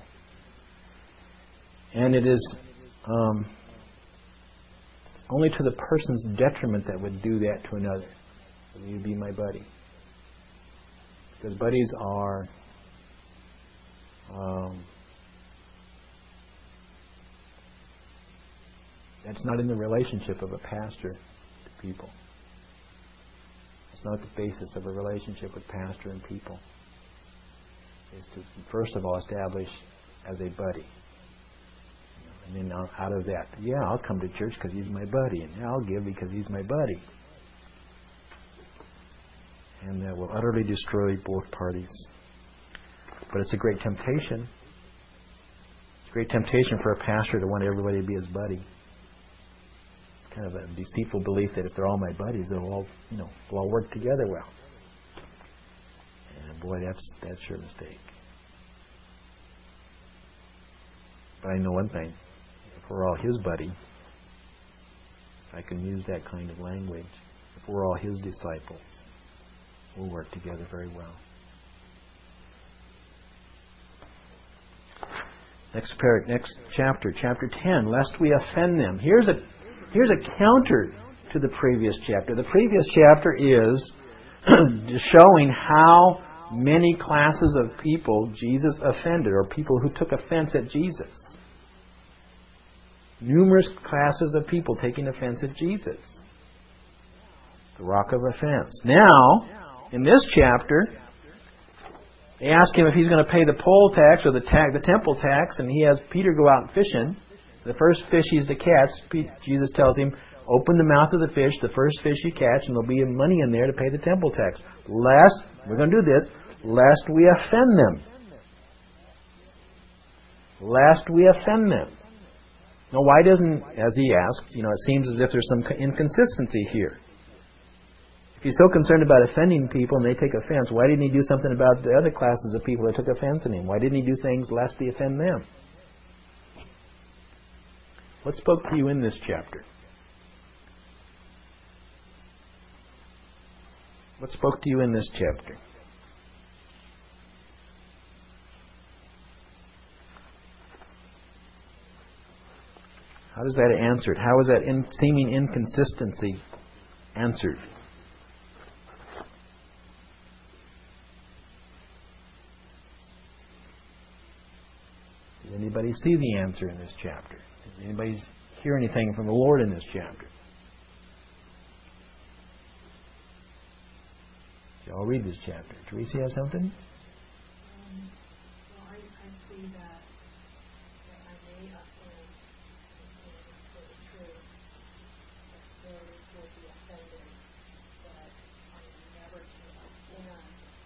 And it is um, only to the person's detriment that would do that to another. Will you be my buddy? Because buddies are um, that's not in the relationship of a pastor to people. It's not the basis of a relationship with pastor and people. It's to first of all establish as a buddy. And then out of that, yeah, I'll come to church because he's my buddy, and I'll give because he's my buddy. And that will utterly destroy both parties. But it's a great temptation. It's a great temptation for a pastor to want everybody to be his buddy. Kind of a deceitful belief that if they're all my buddies, they'll all, you know, they'll all work together well. And boy, that's that's your mistake. But I know one thing: if we're all his buddy, if I can use that kind of language, if we're all his disciples, we'll work together very well. Next par- next chapter, chapter ten. Lest we offend them. Here's a here's a counter to the previous chapter. The previous chapter is showing how many classes of people Jesus offended, or people who took offense at Jesus. Numerous classes of people taking offense at Jesus. The rock of offense. Now, in this chapter, they ask him if he's going to pay the poll tax or the ta- the temple tax, and he has Peter go out fishing. The first fish he's to catch, Jesus tells him, open the mouth of the fish, the first fish you catch, and there'll be money in there to pay the temple tax. Lest, we're going to do this, lest we offend them. Lest we offend them. Now, why doesn't, as he asks, you know, it seems as if there's some inconsistency here. If he's so concerned about offending people and they take offense, why didn't he do something about the other classes of people that took offense in him? Why didn't he do things lest he offend them? What spoke to you in this chapter? What spoke to you in this chapter? How does that answered? How is that in seeming inconsistency answered? Does anybody see the answer in this chapter? Does anybody hear anything from the Lord in this chapter? I'll read this chapter. Teresa, you have something? Um, well, I, I see that, that I may offend for the truth, that those will be offended, but I'm never to offend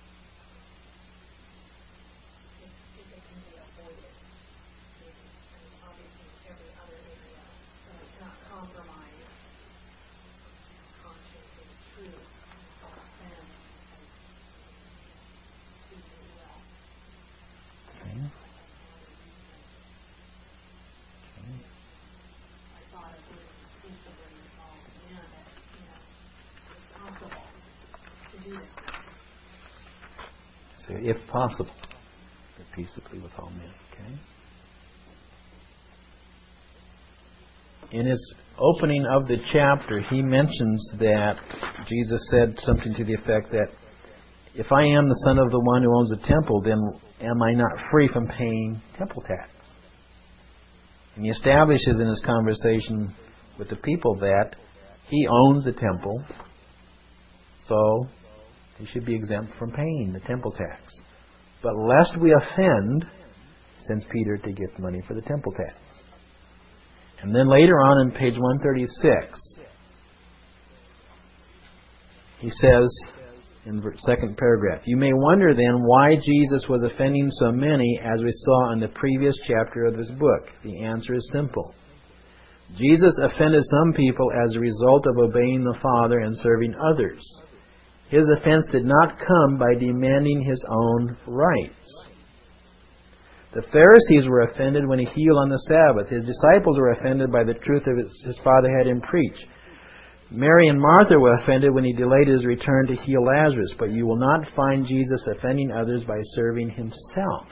if, if it can be avoided. And, and obviously, every other area, so it's not compromise conscience and truth, offend. Okay. Okay. I thought it was peaceably with all men that, you know, it's possible to do that. So, if possible, live peaceably with all men. Okay. In his opening of the chapter, he mentions that Jesus said something to the effect that if I am the son of the one who owns the temple, then am I not free from paying temple tax? And he establishes in his conversation with the people that he owns the temple, so he should be exempt from paying the temple tax. But lest we offend, sends Peter to get money for the temple tax. And then later on in page one thirty-six, he says, in the second paragraph, you may wonder then why Jesus was offending so many as we saw in the previous chapter of this book. The answer is simple. Jesus offended some people as a result of obeying the Father and serving others. His offense did not come by demanding his own rights. The Pharisees were offended when he healed on the Sabbath. His disciples were offended by the truth of his, his Father had him preach. Mary and Martha were offended when he delayed his return to heal Lazarus. But you will not find Jesus offending others by serving himself.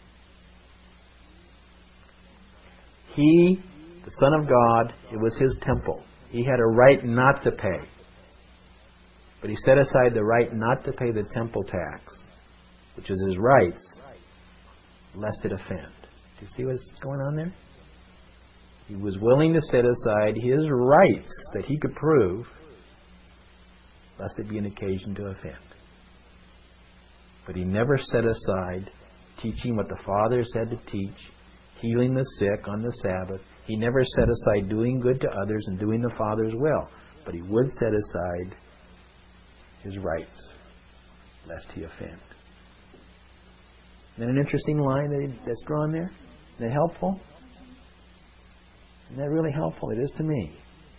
He, the Son of God, it was his temple. He had a right not to pay. But he set aside the right not to pay the temple tax, which is his rights, lest it offend. Do you see what's going on there? He was willing to set aside his rights that he could prove, lest it be an occasion to offend. But he never set aside teaching what the Father said to teach, healing the sick on the Sabbath. He never set aside doing good to others and doing the Father's will. But he would set aside his rights, lest he offend. Isn't that an interesting line that he, that's drawn there? Isn't that helpful? Isn't that really helpful? It is to me.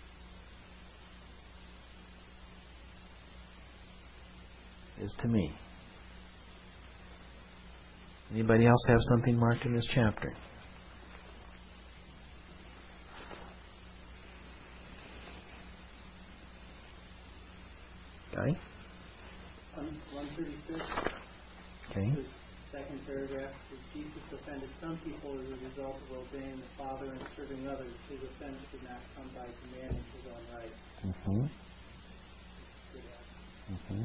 It is to me. Anybody else have something marked in this chapter? Okay. one thirty-six. Okay. The second paragraph is Jesus offended some people as a result of obeying the Father and serving others. His offense did not come by demanding his own rights. Mm-hmm. Mm-hmm.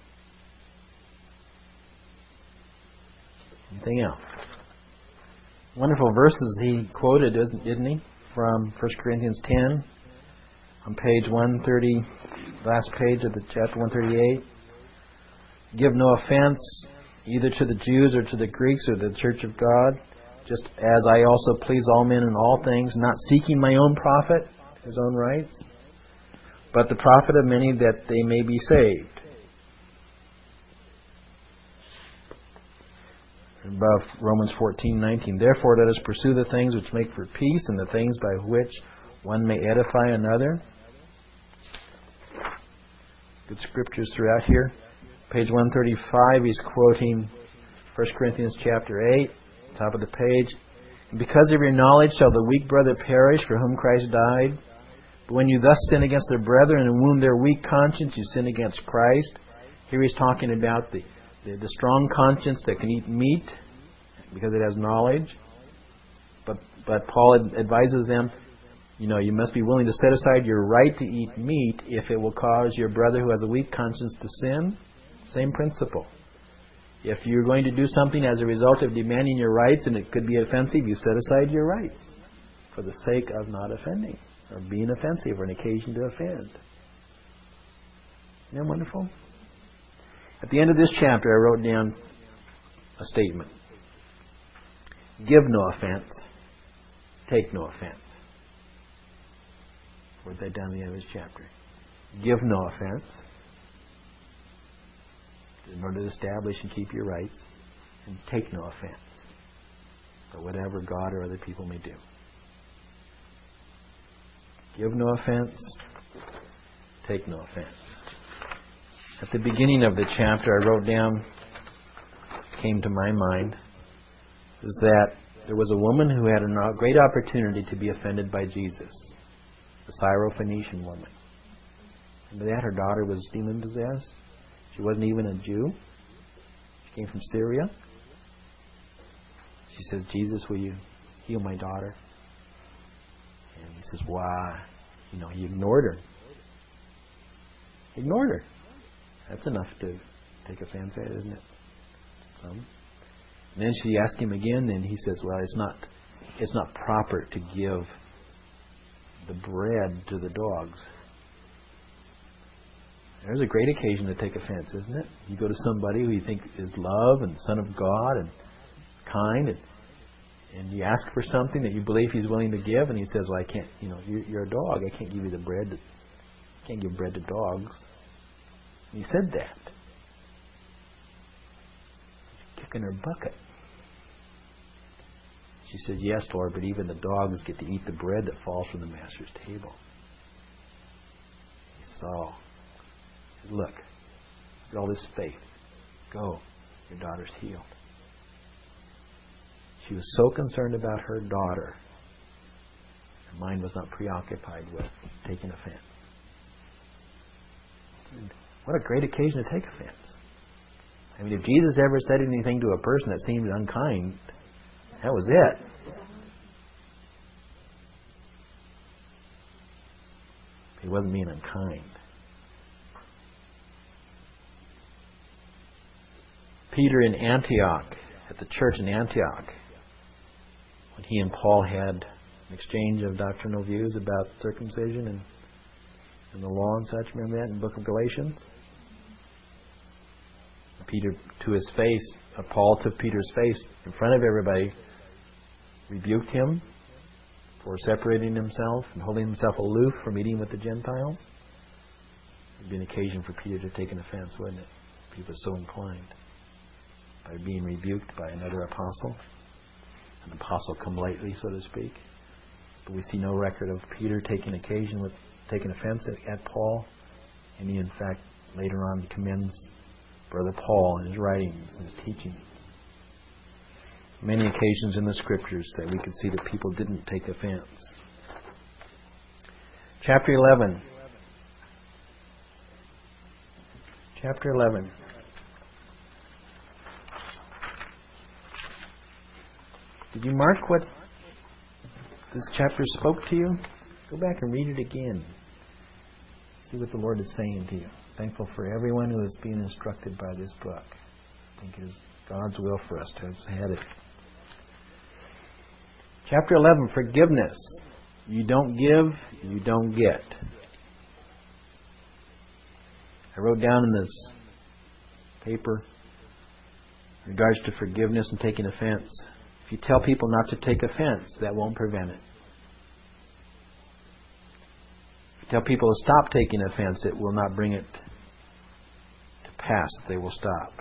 Anything else? Wonderful verses he quoted, didn't he? From First Corinthians ten, on page one thirty, last page of the chapter one thirty-eight. Give no offense either to the Jews or to the Greeks or the church of God, just as I also please all men in all things, not seeking my own profit, his own rights, but the profit of many, that they may be saved. Above Romans fourteen nineteen. Therefore let us pursue the things which make for peace, and the things by which one may edify another. Good scriptures throughout here. Page one thirty-five, he's quoting First Corinthians chapter eight, top of the page. And because of your knowledge shall the weak brother perish for whom Christ died. But when you thus sin against their brethren and wound their weak conscience, you sin against Christ. Here he's talking about the, the, the strong conscience that can eat meat because it has knowledge. But, but Paul advises them, you know, you must be willing to set aside your right to eat meat if it will cause your brother who has a weak conscience to sin. Same principle. If you're going to do something as a result of demanding your rights and it could be offensive, you set aside your rights for the sake of not offending or being offensive or an occasion to offend. Isn't that wonderful? At the end of this chapter, I wrote down a statement. Give no offense. Take no offense. Wrote that down at the end of this chapter. Give no offense, in order to establish and keep your rights, and take no offense for whatever God or other people may do. Give no offense, take no offense. At the beginning of the chapter, I wrote down, came to my mind, is that there was a woman who had a great opportunity to be offended by Jesus, the Syrophoenician woman. Remember that? Her daughter was demon-possessed. She wasn't even a Jew. She came from Syria. She says, Jesus, will you heal my daughter? And he says, why? You know, he ignored her. Ignored her. That's enough to take offense at, isn't it? Some. And then she asked him again, and he says, well, it's not, it's not proper to give the bread to the dogs. There's a great occasion to take offense, isn't it? You go to somebody who you think is love and Son of God and kind, and, and you ask for something that you believe He's willing to give, and He says, "Well, I can't. You know, you're, you're a dog. I can't give you the bread. To, I can't give bread to dogs." And He said that. He's kicking her bucket. She said, yes, Lord, but even the dogs get to eat the bread that falls from the master's table. He saw. He said, look, look at all this faith. Go. Your daughter's healed. She was so concerned about her daughter, her mind was not preoccupied with taking offense. And what a great occasion to take offense. I mean, if Jesus ever said anything to a person that seemed unkind, that was it. He wasn't being unkind. Peter in Antioch, at the church in Antioch, when he and Paul had an exchange of doctrinal views about circumcision and, and the law and such, remember that in the book of Galatians? Peter, to his face, uh, Paul to Peter's face, in front of everybody, rebuked him for separating himself and holding himself aloof from eating with the Gentiles. It would be an occasion for Peter to take an offense, wouldn't it? If he was so inclined. By being rebuked by another apostle. An apostle come lately, so to speak. But we see no record of Peter taking occasion with taking offense at, at Paul. And he, in fact, later on commends Brother Paul in his writings and his teachings. Many occasions in the Scriptures that we could see that people didn't take offense. Chapter eleven. Chapter eleven. Did you mark what this chapter spoke to you? Go back and read it again. See what the Lord is saying to you. Thankful for everyone who is being instructed by this book. I think it is God's will for us to have had it. Chapter eleven, forgiveness. You don't give, you don't get. I wrote down in this paper in regards to forgiveness and taking offense. If you tell people not to take offense, that won't prevent it. If you tell people to stop taking offense, it will not bring it to pass. They will stop.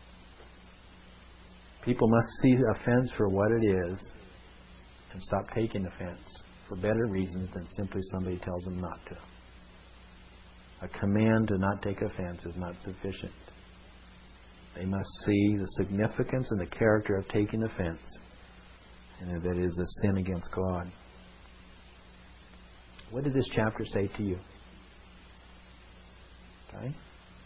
People must see offense for what it is and stop taking offense for better reasons than simply somebody tells them not to. A command to not take offense is not sufficient. They must see the significance and the character of taking offense, and that it is a sin against God. What did this chapter say to you? Okay. On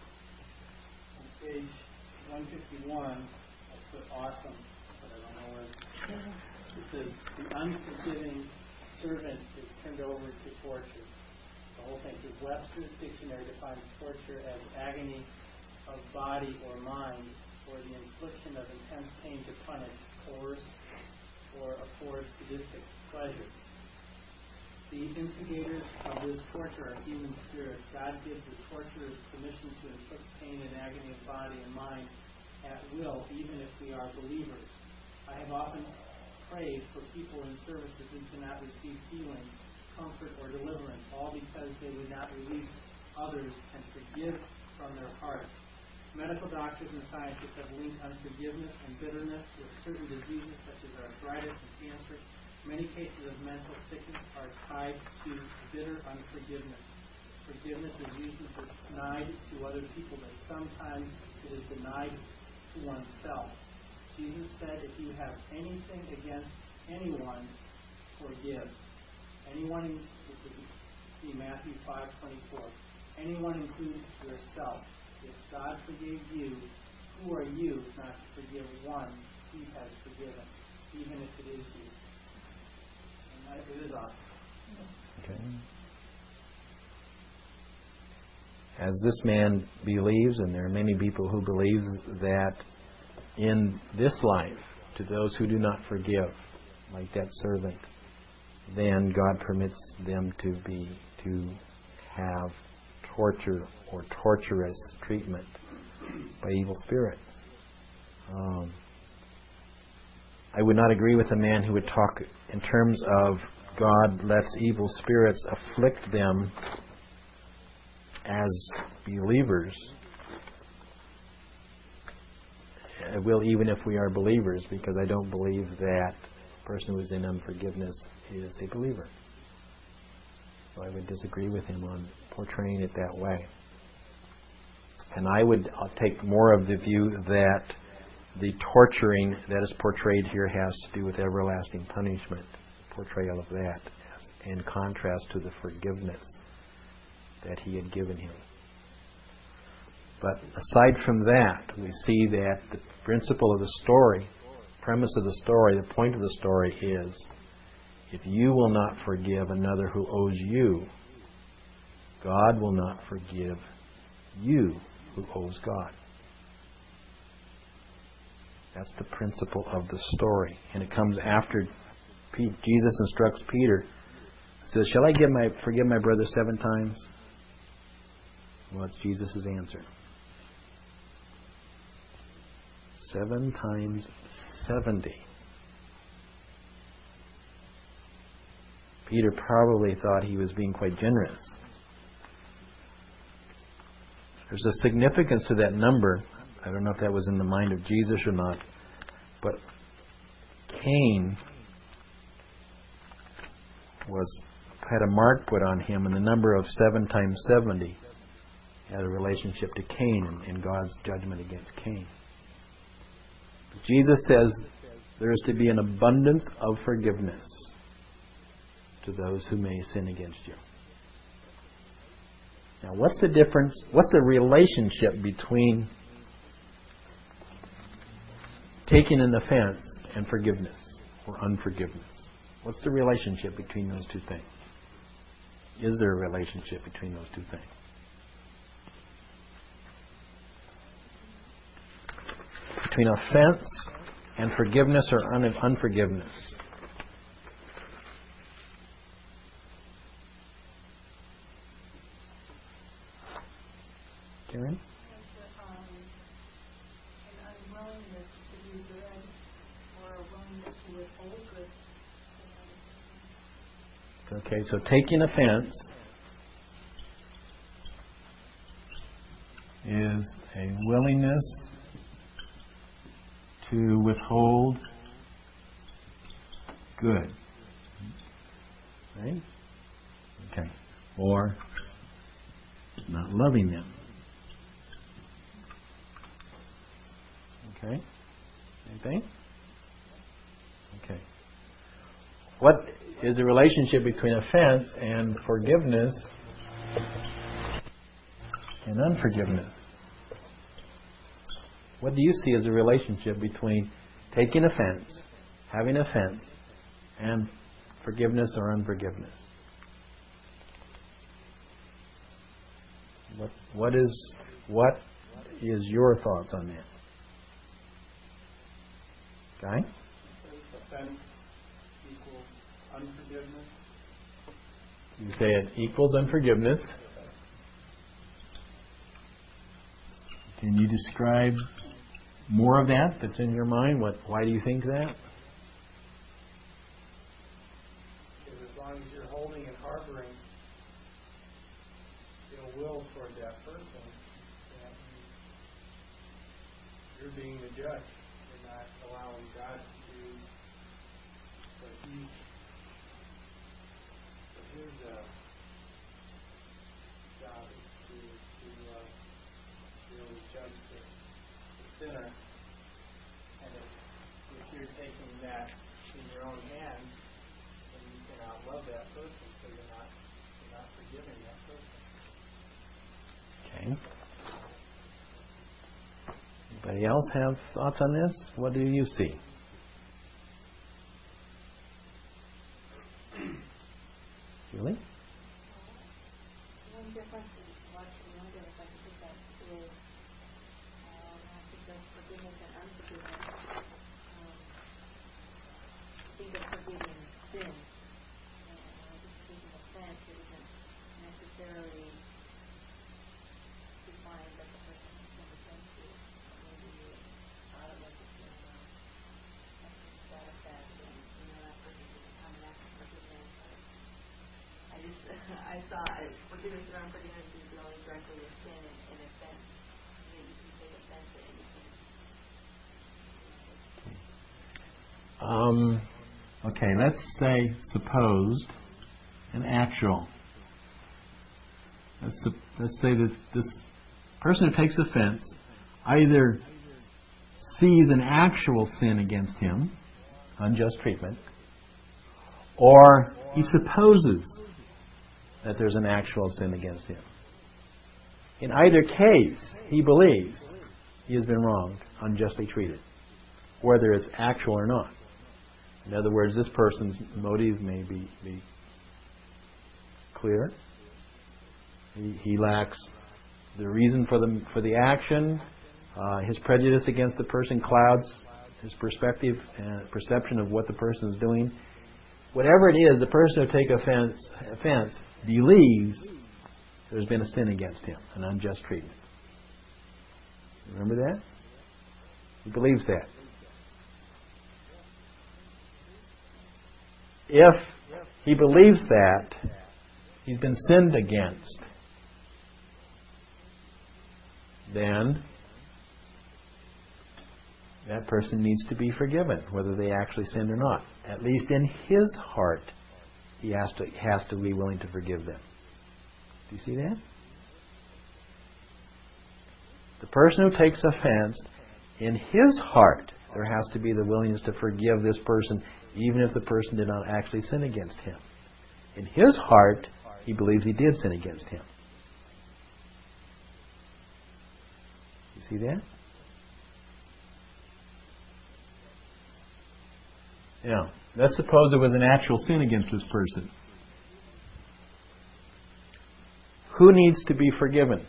page one fifty-one, I put awesome, but I don't know where. It says, the unforgiving servant is turned over to torture. The whole thing says, Webster's dictionary defines torture as agony of body or mind, or the infliction of intense pain to punish, coerce, or afford sadistic pleasure. The instigators of this torture are human spirits. God gives the torturers permission to inflict pain and agony of body and mind at will, even if we are believers. I have often prayed for people in services who cannot receive healing, comfort, or deliverance, all because they would not release others and forgive from their hearts. Medical doctors and scientists have linked unforgiveness and bitterness with certain diseases such as arthritis and cancer. Many cases of mental sickness are tied to bitter unforgiveness. Forgiveness is usually denied to other people, but sometimes it is denied to oneself. Jesus said, if you have anything against anyone, forgive. Anyone, in, this is Matthew five twenty-four. Anyone includes yourself. If God forgave you, who are you not to forgive one He has forgiven, even if it is you? And that, it is awesome. Okay. As this man believes, and there are many people who believe that in this life, to those who do not forgive, like that servant, then God permits them to be to have torture or torturous treatment by evil spirits. Um, I would not agree with a man who would talk in terms of God lets evil spirits afflict them as believers. It will even if we are believers, because I don't believe that A person who is in unforgiveness is a believer. So I would disagree with him on portraying it that way. And I would I'll take more of the view that the torturing that is portrayed here has to do with everlasting punishment, portrayal of that, in contrast to the forgiveness that he had given him. But aside from that, we see that the principle of the story, premise of the story, the point of the story is, if you will not forgive another who owes you, God will not forgive you who owes God. That's the principle of the story. And it comes after Pete, Jesus instructs Peter. He says, shall I give my, forgive my brother seven times? Well, it's Jesus' answer. Seven times seventy. Peter probably thought he was being quite generous. There's a significance to that number. I don't know if that was in the mind of Jesus or not. But Cain was had a mark put on him, and the number of seven times seventy had a relationship to Cain and, and God's judgment against Cain. But Jesus says there is to be an abundance of forgiveness to those who may sin against you. Now, what's the difference? What's the relationship between taking an offense and forgiveness or unforgiveness? What's the relationship between those two things? Is there a relationship between those two things? Between offense and forgiveness or un- unforgiveness? Karen? Okay, so taking offense is a willingness to withhold good. Right? Okay. Or not loving them. Okay? Anything? Okay. What is the relationship between offense and forgiveness and unforgiveness? What do you see as a relationship between taking offense, having offense, and forgiveness or unforgiveness? What what is what is your thoughts on that? Okay? Offense equals unforgiveness. You say it equals unforgiveness. Can you describe more of that that's in your mind? What? Why do you think that? Because as long as you're holding and harboring ill will toward that person, that you're being the judge. You're not allowing God to do what He, what His uh, job is to, to uh, really judge the, the sinner. And if, if you're taking that in your own hands, then you cannot love that person, so you're not you're not forgiving that person. Okay. Anybody else have thoughts on this? What do you see? Julie? One difference is what the younger, if I could put that, is um, I think of forgiveness and unforgiveness. Um, think of forgiving sin. And uh, just taking offense, it isn't necessarily defined that the person has been offense to. Maybe you thought it was just in uh, that effect, and you know, that person didn't come and ask for forgiveness. I just, I saw it, forgiveness and unforgiveness is dealing directly with sin and, and offense. I mean, you can take offense at anything. Um, Okay, let's say supposed and actual. Let's, let's say that this person who takes offense either sees an actual sin against him, unjust treatment, or he supposes that there's an actual sin against him. In either case, he believes he has been wronged, unjustly treated, whether it's actual or not. In other words, this person's motive may be, be clear. He, he lacks the reason for the for the action. Uh, his prejudice against the person clouds his perspective and perception of what the person is doing. Whatever it is, the person who takes offense, offense believes there's been a sin against him, an unjust treatment. Remember that? He believes that. If he believes that, he's been sinned against, then that person needs to be forgiven, whether they actually sinned or not. At least in his heart, he has to has to be willing to forgive them. Do you see that? The person who takes offense, in his heart, there has to be the willingness to forgive this person, even if the person did not actually sin against him. In his heart, he believes he did sin against him. You see that? Now, let's suppose there was an actual sin against this person. Who needs to be forgiven?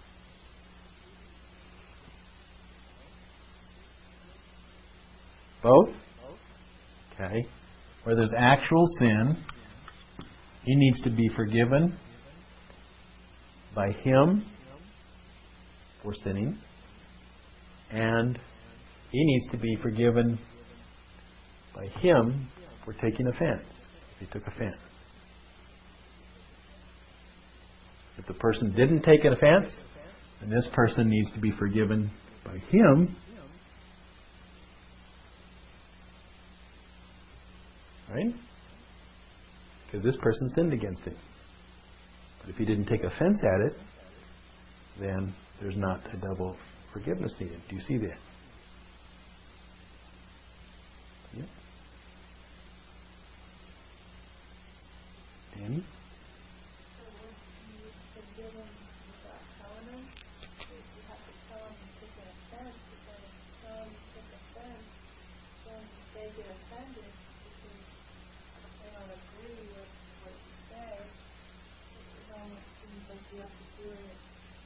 Both? Okay. Where there's actual sin, he needs to be forgiven by him for sinning, and he needs to be forgiven by him for taking offense, if he took offense. If the person didn't take an offense, then this person needs to be forgiven by him. Right? Because this person sinned against him. But if he didn't take offense at it, then there's not a double forgiveness needed. Do you see that? Yeah. Danny? So when you forgive them without telling them, you have to tell them to take an offense, because if you tell them to take offense, then they get offended because they don't agree with what you say. It almost seems like you have to do it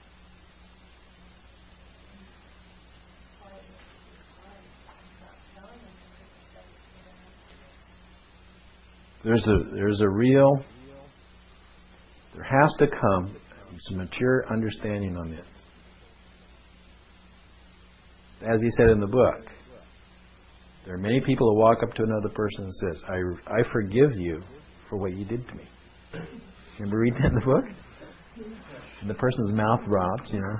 in quietness of your heart, not telling them to take offense. There's a there's a real there has to come some mature understanding on this. As he said in the book, there are many people who walk up to another person and says, I, I forgive you for what you did to me. Remember reading that in the book? And the person's mouth drops, you know.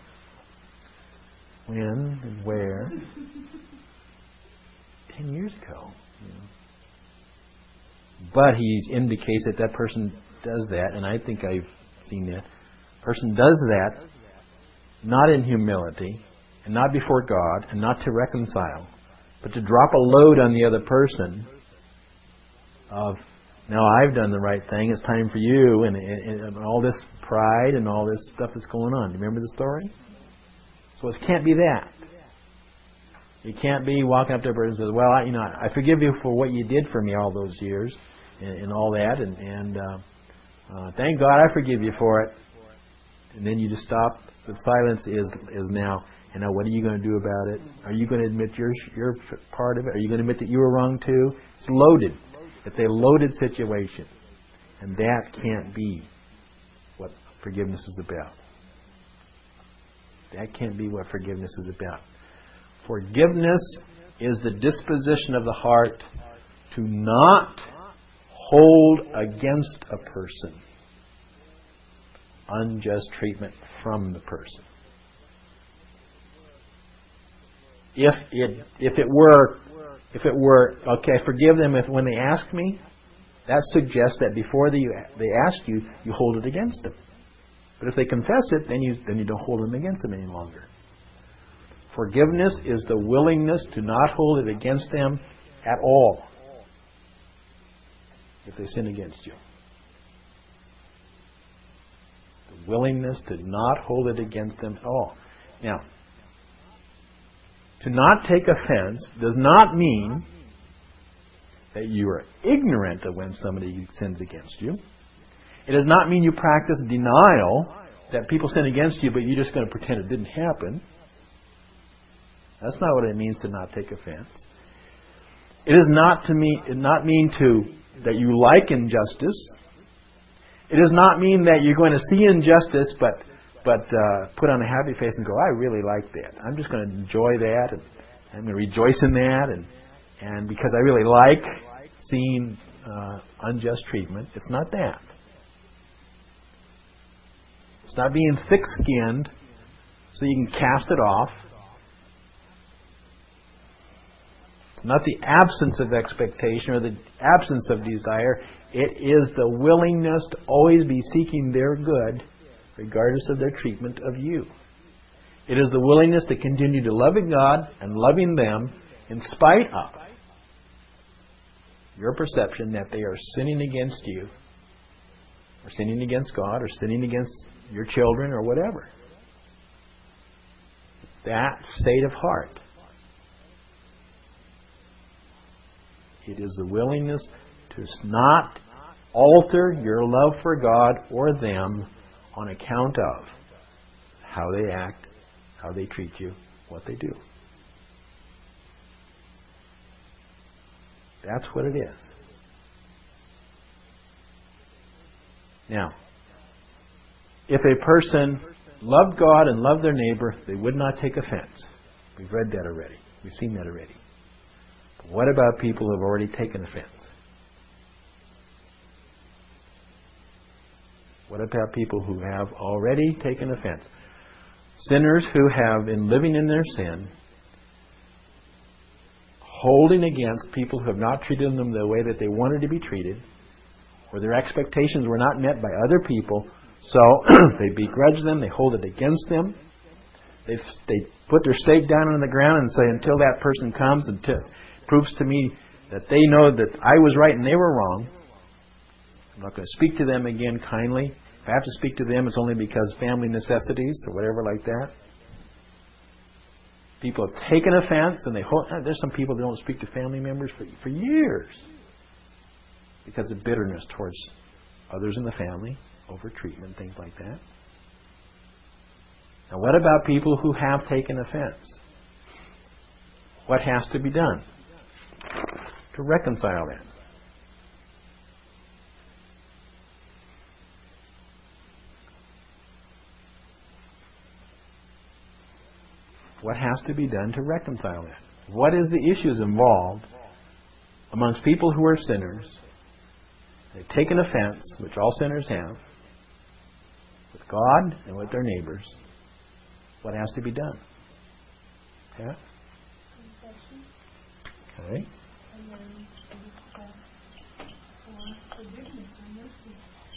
When and where? Ten years ago. You know. But he indicates that that person does that, and I think I've seen that. Person does that not in humility, and not before God, and not to reconcile, but to drop a load on the other person of, now I've done the right thing, it's time for you, and, and, and all this pride and all this stuff that's going on. Do you remember the story? So it can't be that. You can't be walking up to a person and says, well, I, you know, I forgive you for what you did for me all those years, and, and all that, and, and uh, uh, thank God I forgive you for it. And then you just stop. The silence is is now, and now what are you going to do about it? Are you going to admit your your part of it? Are you going to admit that you were wrong too? It's loaded. It's a loaded situation. And that can't be what forgiveness is about. That can't be what forgiveness is about. Forgiveness is the disposition of the heart to not hold against a person unjust treatment from the person. If it if it were If it were, okay, I forgive them if when they ask me, that suggests that before they, they ask you, you hold it against them. But if they confess it, then you, then you don't hold it against them any longer. Forgiveness is the willingness to not hold it against them at all if they sin against you. The willingness to not hold it against them at all. Now, to not take offense does not mean that you are ignorant of when somebody sins against you. It does not mean you practice denial that people sin against you, but you're just going to pretend it didn't happen. That's not what it means to not take offense. It is not to mean it not mean to that you like injustice. It does not mean that you're going to see injustice, but but uh, put on a happy face and go, I really like that. I'm just going to enjoy that, and I'm going to rejoice in that, and and because I really like seeing uh, unjust treatment. It's not that. It's not being thick-skinned so you can cast it off. It's not the absence of expectation or the absence of desire. It is the willingness to always be seeking their good, regardless of their treatment of you. It is the willingness to continue to loving God and loving them in spite of your perception that they are sinning against you, or sinning against God, or sinning against your children, or whatever. That state of heart. It is the willingness to not alter your love for God or them on account of how they act, how they treat you, what they do. That's what it is. Now, if a person loved God and loved their neighbor, they would not take offense. We've read that already. We've seen that already. But what about people who have already taken offense? What about people who have already taken offense? Sinners who have been living in their sin, holding against people who have not treated them the way that they wanted to be treated, or their expectations were not met by other people, so they begrudge them, they hold it against them, they they put their stake down on the ground and say, until that person comes and t- proves to me that they know that I was right and they were wrong, I'm not going to speak to them again kindly. If I have to speak to them, it's only because family necessities or whatever like that. People have taken offense, and they hold. There's some people that don't speak to family members for for years because of bitterness towards others in the family, over treatment, things like that. Now, what about people who have taken offense? What has to be done to reconcile that? What has to be done to reconcile that? What is the issues involved amongst people who are sinners? They've taken offense, which all sinners have, with God and with their neighbors. What has to be done? Yeah? Confession. Okay. And then just, uh, for forgiveness or mercy.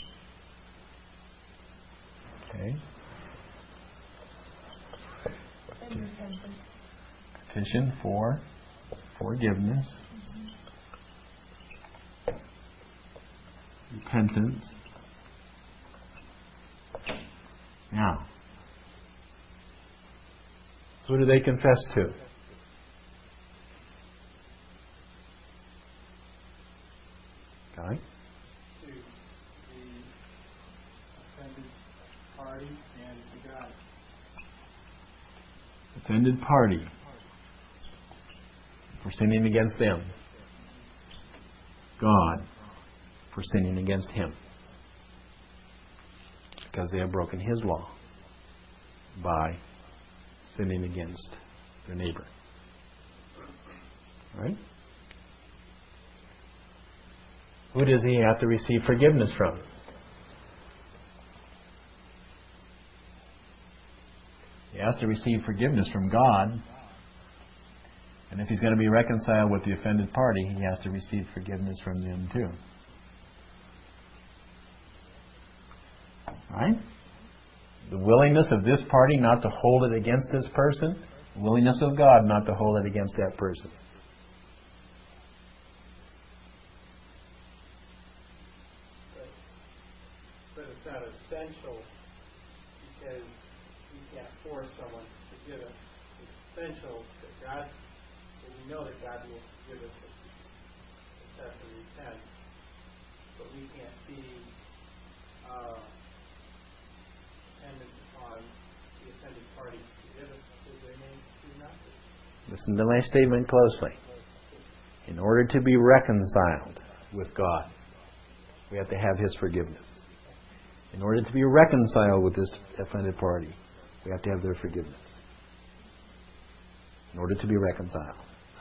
Okay. And repentance. Petition for forgiveness. Mm-hmm. Repentance. Now, who do they confess to? Okay. To the offended party and to God. Offended party for sinning against them. God for sinning against Him. Because they have broken His law by sinning against their neighbor. Right? Who does he have to receive forgiveness from? He has to receive forgiveness from God And if he's going to be reconciled with the offended party, he has to receive forgiveness from them too. Right? The willingness of this party not to hold it against this person, the willingness of God not to hold it against that person. But, but it's not essential because we can't force someone to forgive us. It's essential that God, that we know that God will forgive us if we confess and repent. But we can't be uh, dependent upon the offended party to forgive us because they may choose not to. Listen to my statement closely. In order to be reconciled with God, we have to have His forgiveness. In order to be reconciled with this offended party, we have to have their forgiveness. In order to be reconciled.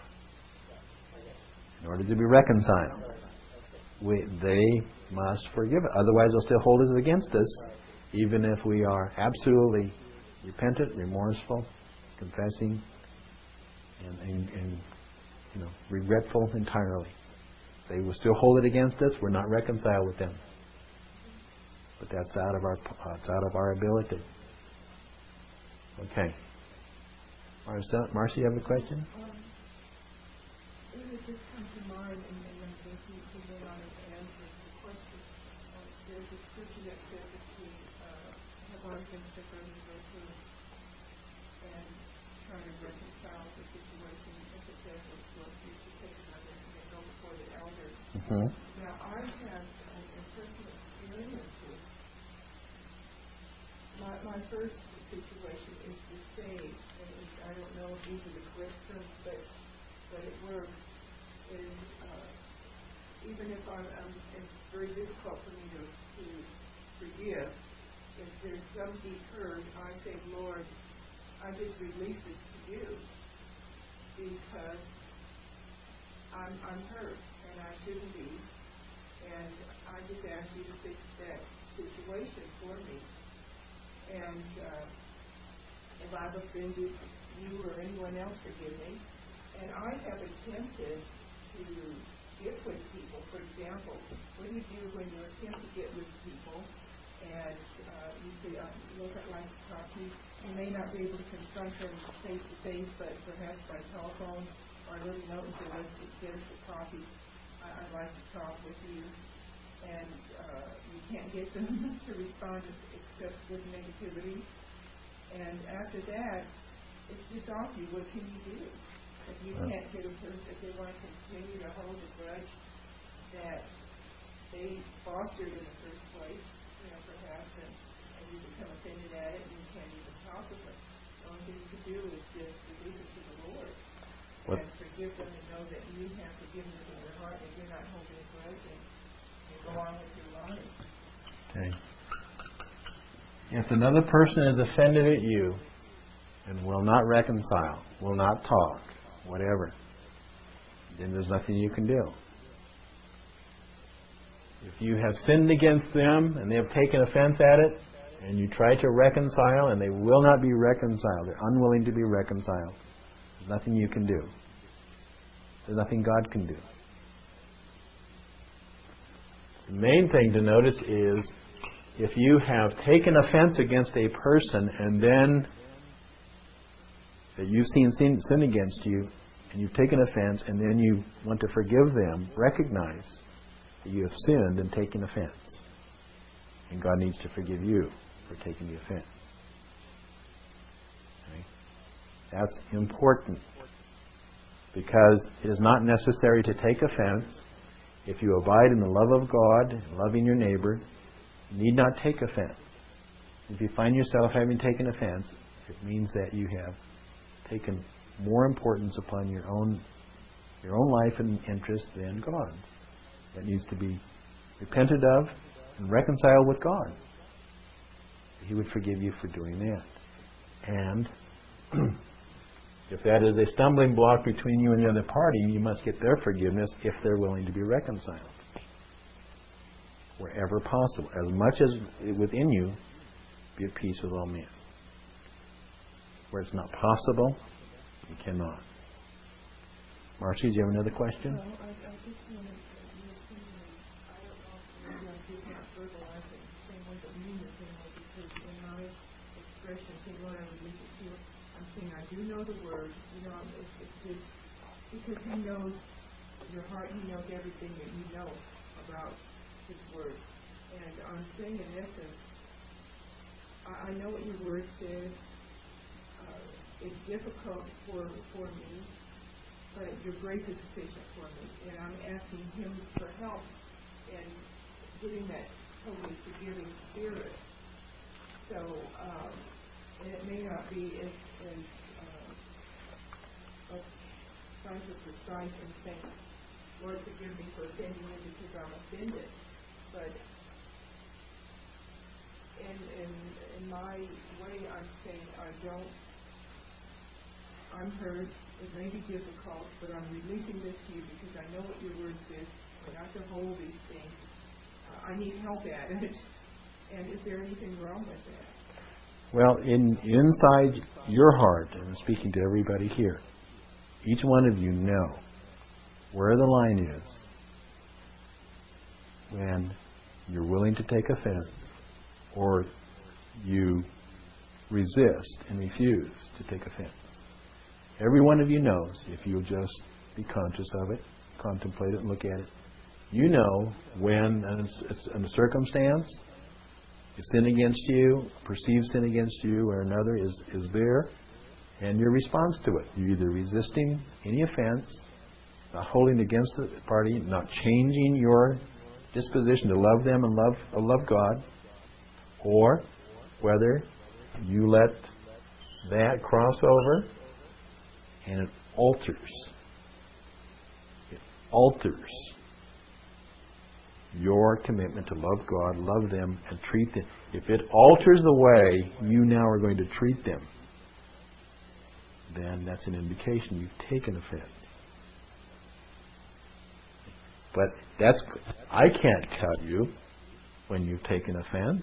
In order to be reconciled, we, they must forgive it. Otherwise, they'll still hold us against us, even if we are absolutely repentant, remorseful, confessing, and, and, and you know, regretful entirely. They will still hold it against us. We're not reconciled with them. But that's out of our it's out of our ability. Okay. Marcia, Marcia, you have a question? Um, it would just come to mind, and, and I think you you may not have answered the question. Um, there's a scripture that says if we uh, have our things to go to go through and trying to reconcile the situation, if it says it's what you should take it under and then go before the elders. Mm-hmm. Now, I have an personal experience with my, my first situation is the same, and it, I don't know if these are the correct terms, but but it works. Is uh, even if I'm, um, it's very difficult for me to, to forgive. If there's some deep hurt, I say, Lord, I just release it to you because I'm I'm hurt and I shouldn't be, and I just ask you to fix that situation for me. And uh, if I've offended you or anyone else, forgive me. And I have attempted to get with people. For example, what do you do when you attempt to get with people and uh, you say, uh, look, I'd like to talk to you. You may not be able to confront them face to face, but perhaps by telephone or a little note and say, let's get us a coffee. I- I'd like to talk with you. And uh, you can't get them to respond except with negativity. And after that, it's just off you. What can you do? If you can't get a person, if they want to continue to hold a grudge that they fostered in the first place, you know, perhaps, and, and you become offended at it and you can't even talk with them. The only thing you can do is just release it to the Lord. What? And forgive them and know that you have forgiveness in your heart and you're not holding a grudge and you go on with your life. Okay. If another person is offended at you and will not reconcile, will not talk, whatever, then there's nothing you can do. If you have sinned against them and they have taken offense at it, and you try to reconcile and they will not be reconciled, they're unwilling to be reconciled, there's nothing you can do. There's nothing God can do. The main thing to notice is if you have taken offense against a person and then that you've seen sin, sin against you and you've taken offense and then you want to forgive them, recognize that you have sinned and taken offense. And God needs to forgive you for taking the offense. Okay? That's important because it is not necessary to take offense. If you abide in the love of God and loving your neighbor, you need not take offense. If you find yourself having taken offense, it means that you have taken more importance upon your own your own life and interest than God's. That needs to be repented of and reconciled with God. He would forgive you for doing that. And if that is a stumbling block between you and the other party, you must get their forgiveness if they're willing to be reconciled. Wherever possible. As much as within you, be at peace with all men. Where it's not possible, you cannot. Marcy, do you have another question? Well, I, I just wanted to, your opinion, I don't know if maybe I did not verbalize it the same way that you were saying it, because in my expression, say, Lord, I release it to you, I'm saying I do know the word, you know, it's, it's just, because he knows your heart, he knows everything that you know about his word. And I'm saying in essence, I, I know what your word says. Uh, it's difficult for, for me, but your grace is sufficient for me. And I'm asking him for help in getting that totally forgiving spirit. So, um, and it may not be as, as uh, trying to precise and saying, Lord, forgive me for offending you because I'm offended. But in, in, in my way, I'm saying I don't, I'm hurt. It may be difficult, but I'm releasing this to you because I know what your word says. We're not to hold these things. Uh, I need help at it. And is there anything wrong with that? Well, in inside your heart, and I'm speaking to everybody here, each one of you know where the line is when you're willing to take offense or you resist and refuse to take offense. Every one of you knows, if you'll just be conscious of it, contemplate it, and look at it. You know when a circumstance, a sin against you, perceived sin against you or another is, is there, and your response to it. You're either resisting any offense, not holding against the party, not changing your disposition to love them and love, uh, love God, or whether you let that cross over and it alters. It alters your commitment to love God, love them, and treat them. If it alters the way you now are going to treat them, then that's an indication you've taken offense. But that's, I can't tell you when you've taken offense.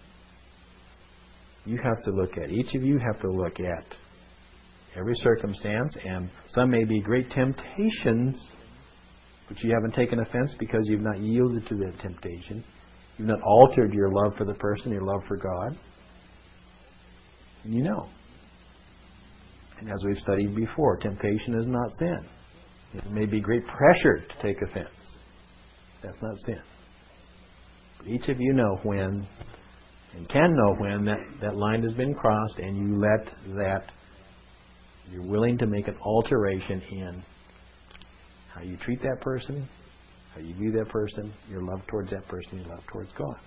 You have to look at, each of you have to look at every circumstance, and some may be great temptations, but you haven't taken offense because you've not yielded to that temptation. You've not altered your love for the person, your love for God. And you know. And as we've studied before, temptation is not sin. It may be great pressure to take offense. That's not sin. But each of you know when, and can know when, that, that line has been crossed, and you let that, you're willing to make an alteration in how you treat that person, how you view that person, your love towards that person, your love towards God.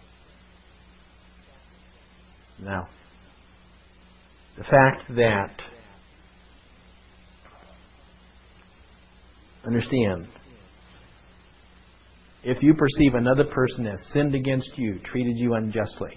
Now, the fact that, understand, if you perceive another person has sinned against you, treated you unjustly,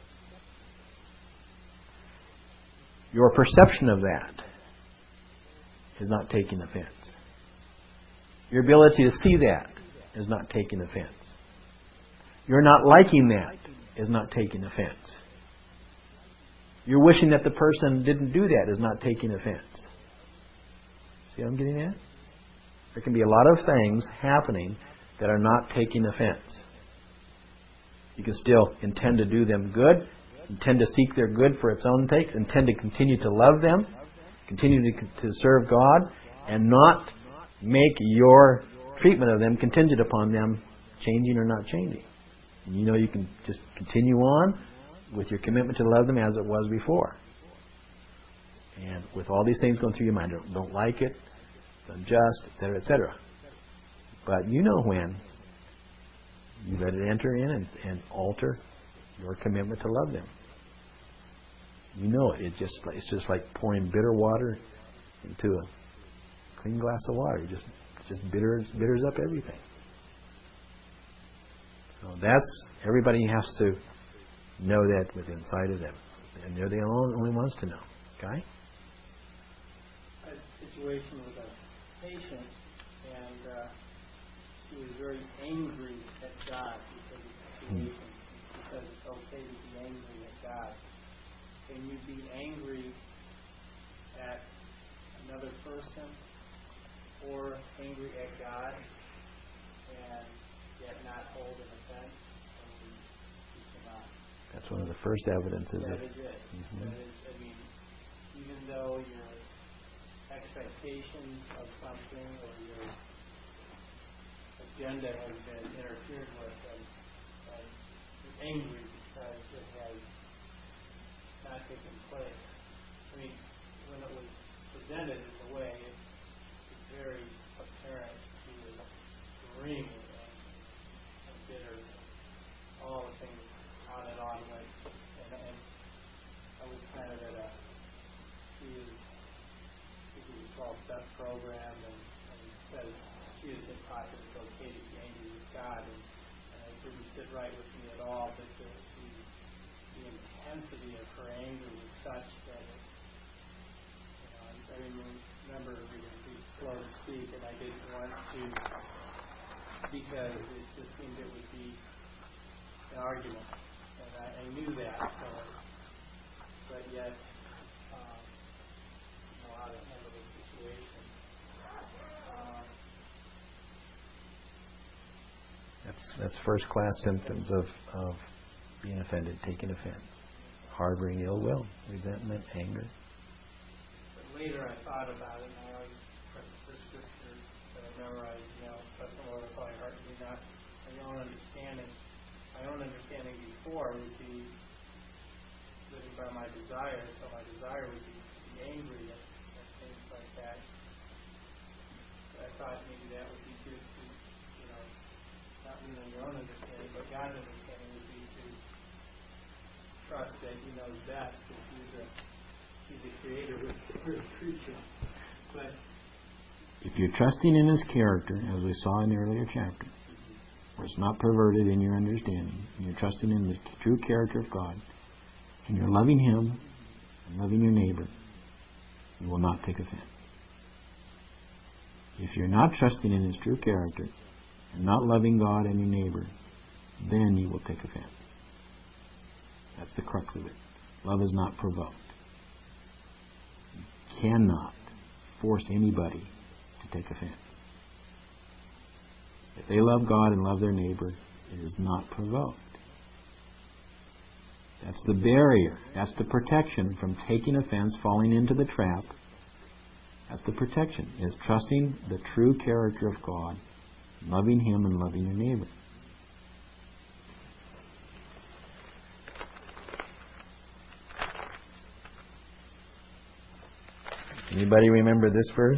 your perception of that is not taking offense. Your ability to see that is not taking offense. Your not liking that is not taking offense. Your wishing that the person didn't do that is not taking offense. See what I'm getting at? There can be a lot of things happening that are not taking offense. You can still intend to do them good, intend to seek their good for its own sake, intend to continue to love them, continue to, to serve God, and not make your treatment of them contingent upon them changing or not changing. And you know you can just continue on with your commitment to love them as it was before. And with all these things going through your mind, don't, don't like it, it's unjust, et cetera, et cetera. But you know when you let it enter in and, and alter your commitment to love them. You know it. It just it's just like pouring bitter water into a clean glass of water. It just it just bitters bitters up everything. So that's everybody has to know that within inside of them, and they're the only, only ones to know. Okay. A situation with a patient, and uh, she was very angry at God because of the situation. She said it's okay to be angry at God. Can you be angry at another person or angry at God and yet not hold an offense when we, we cannot. That's one of the first evidences. That of, is it. Mm-hmm. That is, I mean, even though your expectations of something or your agenda has been interfered with, and, and you're angry because it has not taken place. I mean, when it was presented in a way, it, it's very apparent he was screaming and, and bitter, and all the things on and on went. And, and I was kind of at a, she was, I think it was a twelve-step program, and, and said she has been taught that it's okay to be angry with God, and, and it didn't sit right with me at all, but the, the, the intensity of her anger was such that it, you know, I, I remember reading Be Slow to Speak, and I didn't want to, because it just seemed it would be an argument, and I, I knew that, so, but yet, um, you know how to handle the situation. Um, That's that's first class symptoms of, of being offended, taking offense. Harboring ill will, resentment, anger. But later I thought about it, and I always put the scriptures that I memorized, you know, trust the Lord with all your heart, and do not my own understanding. My own understanding before would be living by my desire, so my desire would be to be angry and, and things like that. But I thought maybe that would be good to, you know, not lean on your own understanding, but God's understanding would be to trust that He knows best, because He's a He's a creator with a creature. But if you're trusting in His character, as we saw in the earlier chapter, where it's not perverted in your understanding, and you're trusting in the true character of God, and you're loving Him and loving your neighbor, you will not take offense. If you're not trusting in His true character and not loving God and your neighbor, then you will take offense. That's the crux of it. Love is not provoked. You cannot force anybody to take offense. If they love God and love their neighbor, it is not provoked. That's the barrier. That's the protection from taking offense, falling into the trap. That's the protection, is trusting the true character of God, loving Him and loving your neighbor. Anybody remember this verse?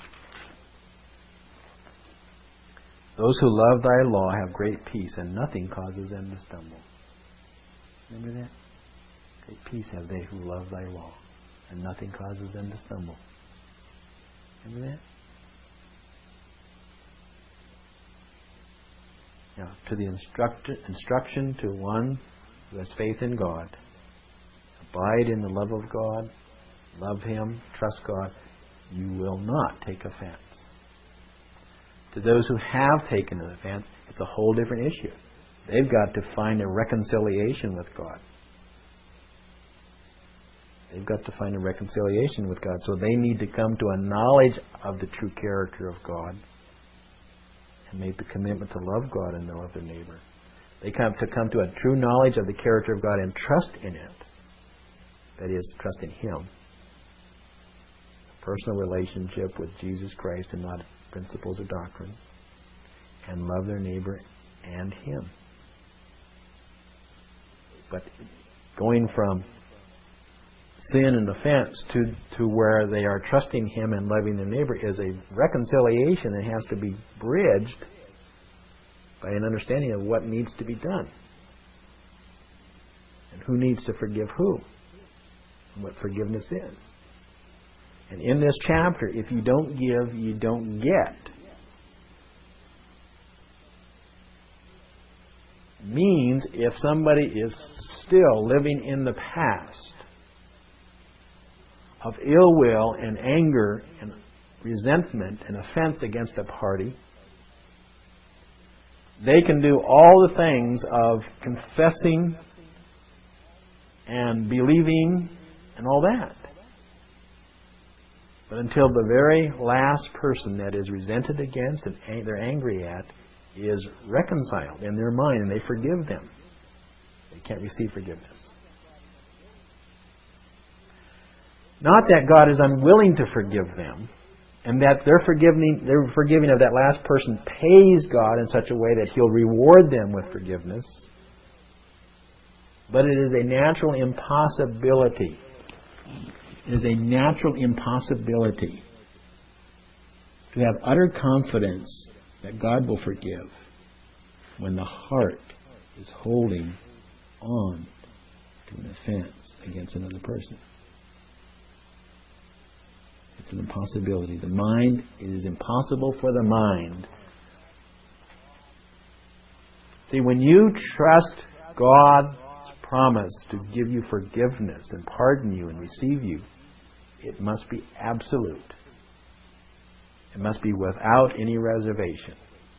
Those who love thy law have great peace, and nothing causes them to stumble. Remember that? Great peace have they who love thy law, and nothing causes them to stumble. Remember that? Now, to the instruct- instruction to one who has faith in God, abide in the love of God, love Him, trust God, you will not take offense. To those who have taken an offense, it's a whole different issue. They've got to find a reconciliation with God. They've got to find a reconciliation with God. So they need to come to a knowledge of the true character of God and make the commitment to love God and to love their neighbor. They come to come to a true knowledge of the character of God and trust in it. That is, trust in Him. A personal relationship with Jesus Christ and not principles or doctrine. And love their neighbor and Him. But going from sin and offense to, to where they are trusting Him and loving their neighbor is a reconciliation that has to be bridged by an understanding of what needs to be done. And who needs to forgive who. And what forgiveness is. And in this chapter, if you don't give, you don't get. Means if somebody is still living in the past of ill will and anger and resentment and offense against a party, they can do all the things of confessing and believing and all that. But until the very last person that is resented against and ang- they're angry at is reconciled in their mind and they forgive them, they can't receive forgiveness. Not that God is unwilling to forgive them, and that their forgiving, their forgiving of that last person pays God in such a way that He'll reward them with forgiveness. But it is a natural impossibility. It is a natural impossibility to have utter confidence that God will forgive when the heart is holding on to an offense against another person. It's an impossibility. The mind, it is impossible for the mind. See, when you trust God's promise to give you forgiveness and pardon you and receive you, it must be absolute. It must be without any reservation.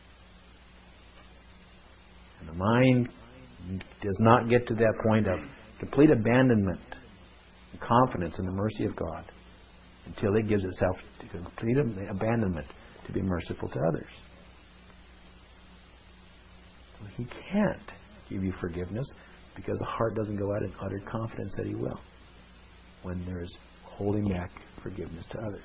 And the mind does not get to that point of complete abandonment and confidence in the mercy of God until it gives itself to complete abandonment to be merciful to others. So He can't give you forgiveness because the heart doesn't go out in utter confidence that He will when there's holding back forgiveness to others.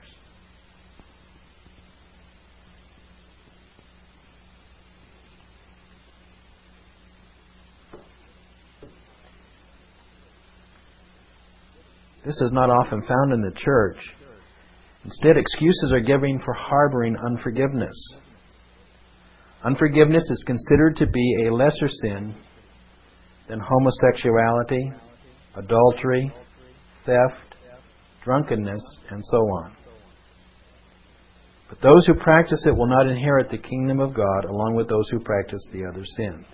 This is not often found in the church. Instead, excuses are given for harboring unforgiveness. Unforgiveness is considered to be a lesser sin than homosexuality, adultery, theft, drunkenness, and so on. But those who practice it will not inherit the kingdom of God along with those who practice the other sins.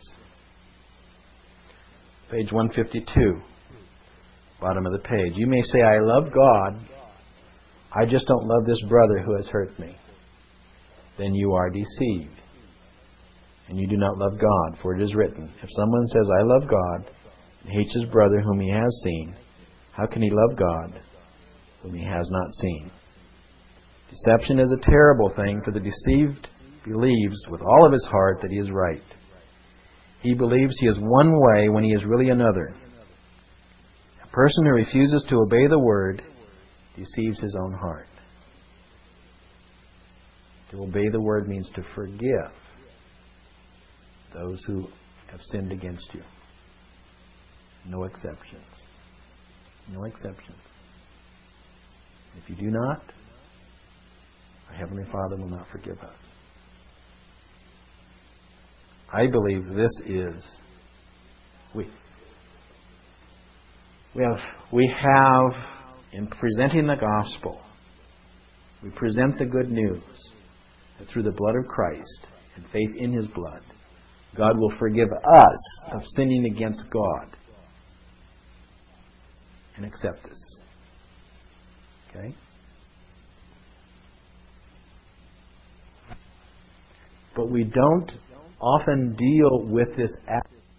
Page one fifty-two. Bottom of the page. You may say, I love God, I just don't love this brother who has hurt me. Then you are deceived. And you do not love God, for it is written, if someone says, I love God, and hates his brother whom he has seen, how can he love God whom he has not seen? Deception is a terrible thing, for the deceived believes with all of his heart that he is right. He believes he is one way when he is really another. A person who refuses to obey the word deceives his own heart. To obey the word means to forgive those who have sinned against you. No exceptions. No exceptions. If you do not, our Heavenly Father will not forgive us. I believe this is we we have we have in presenting the gospel, we present the good news that through the blood of Christ and faith in His blood, God will forgive us of sinning against God and accept us. Okay? But we don't often deal with this act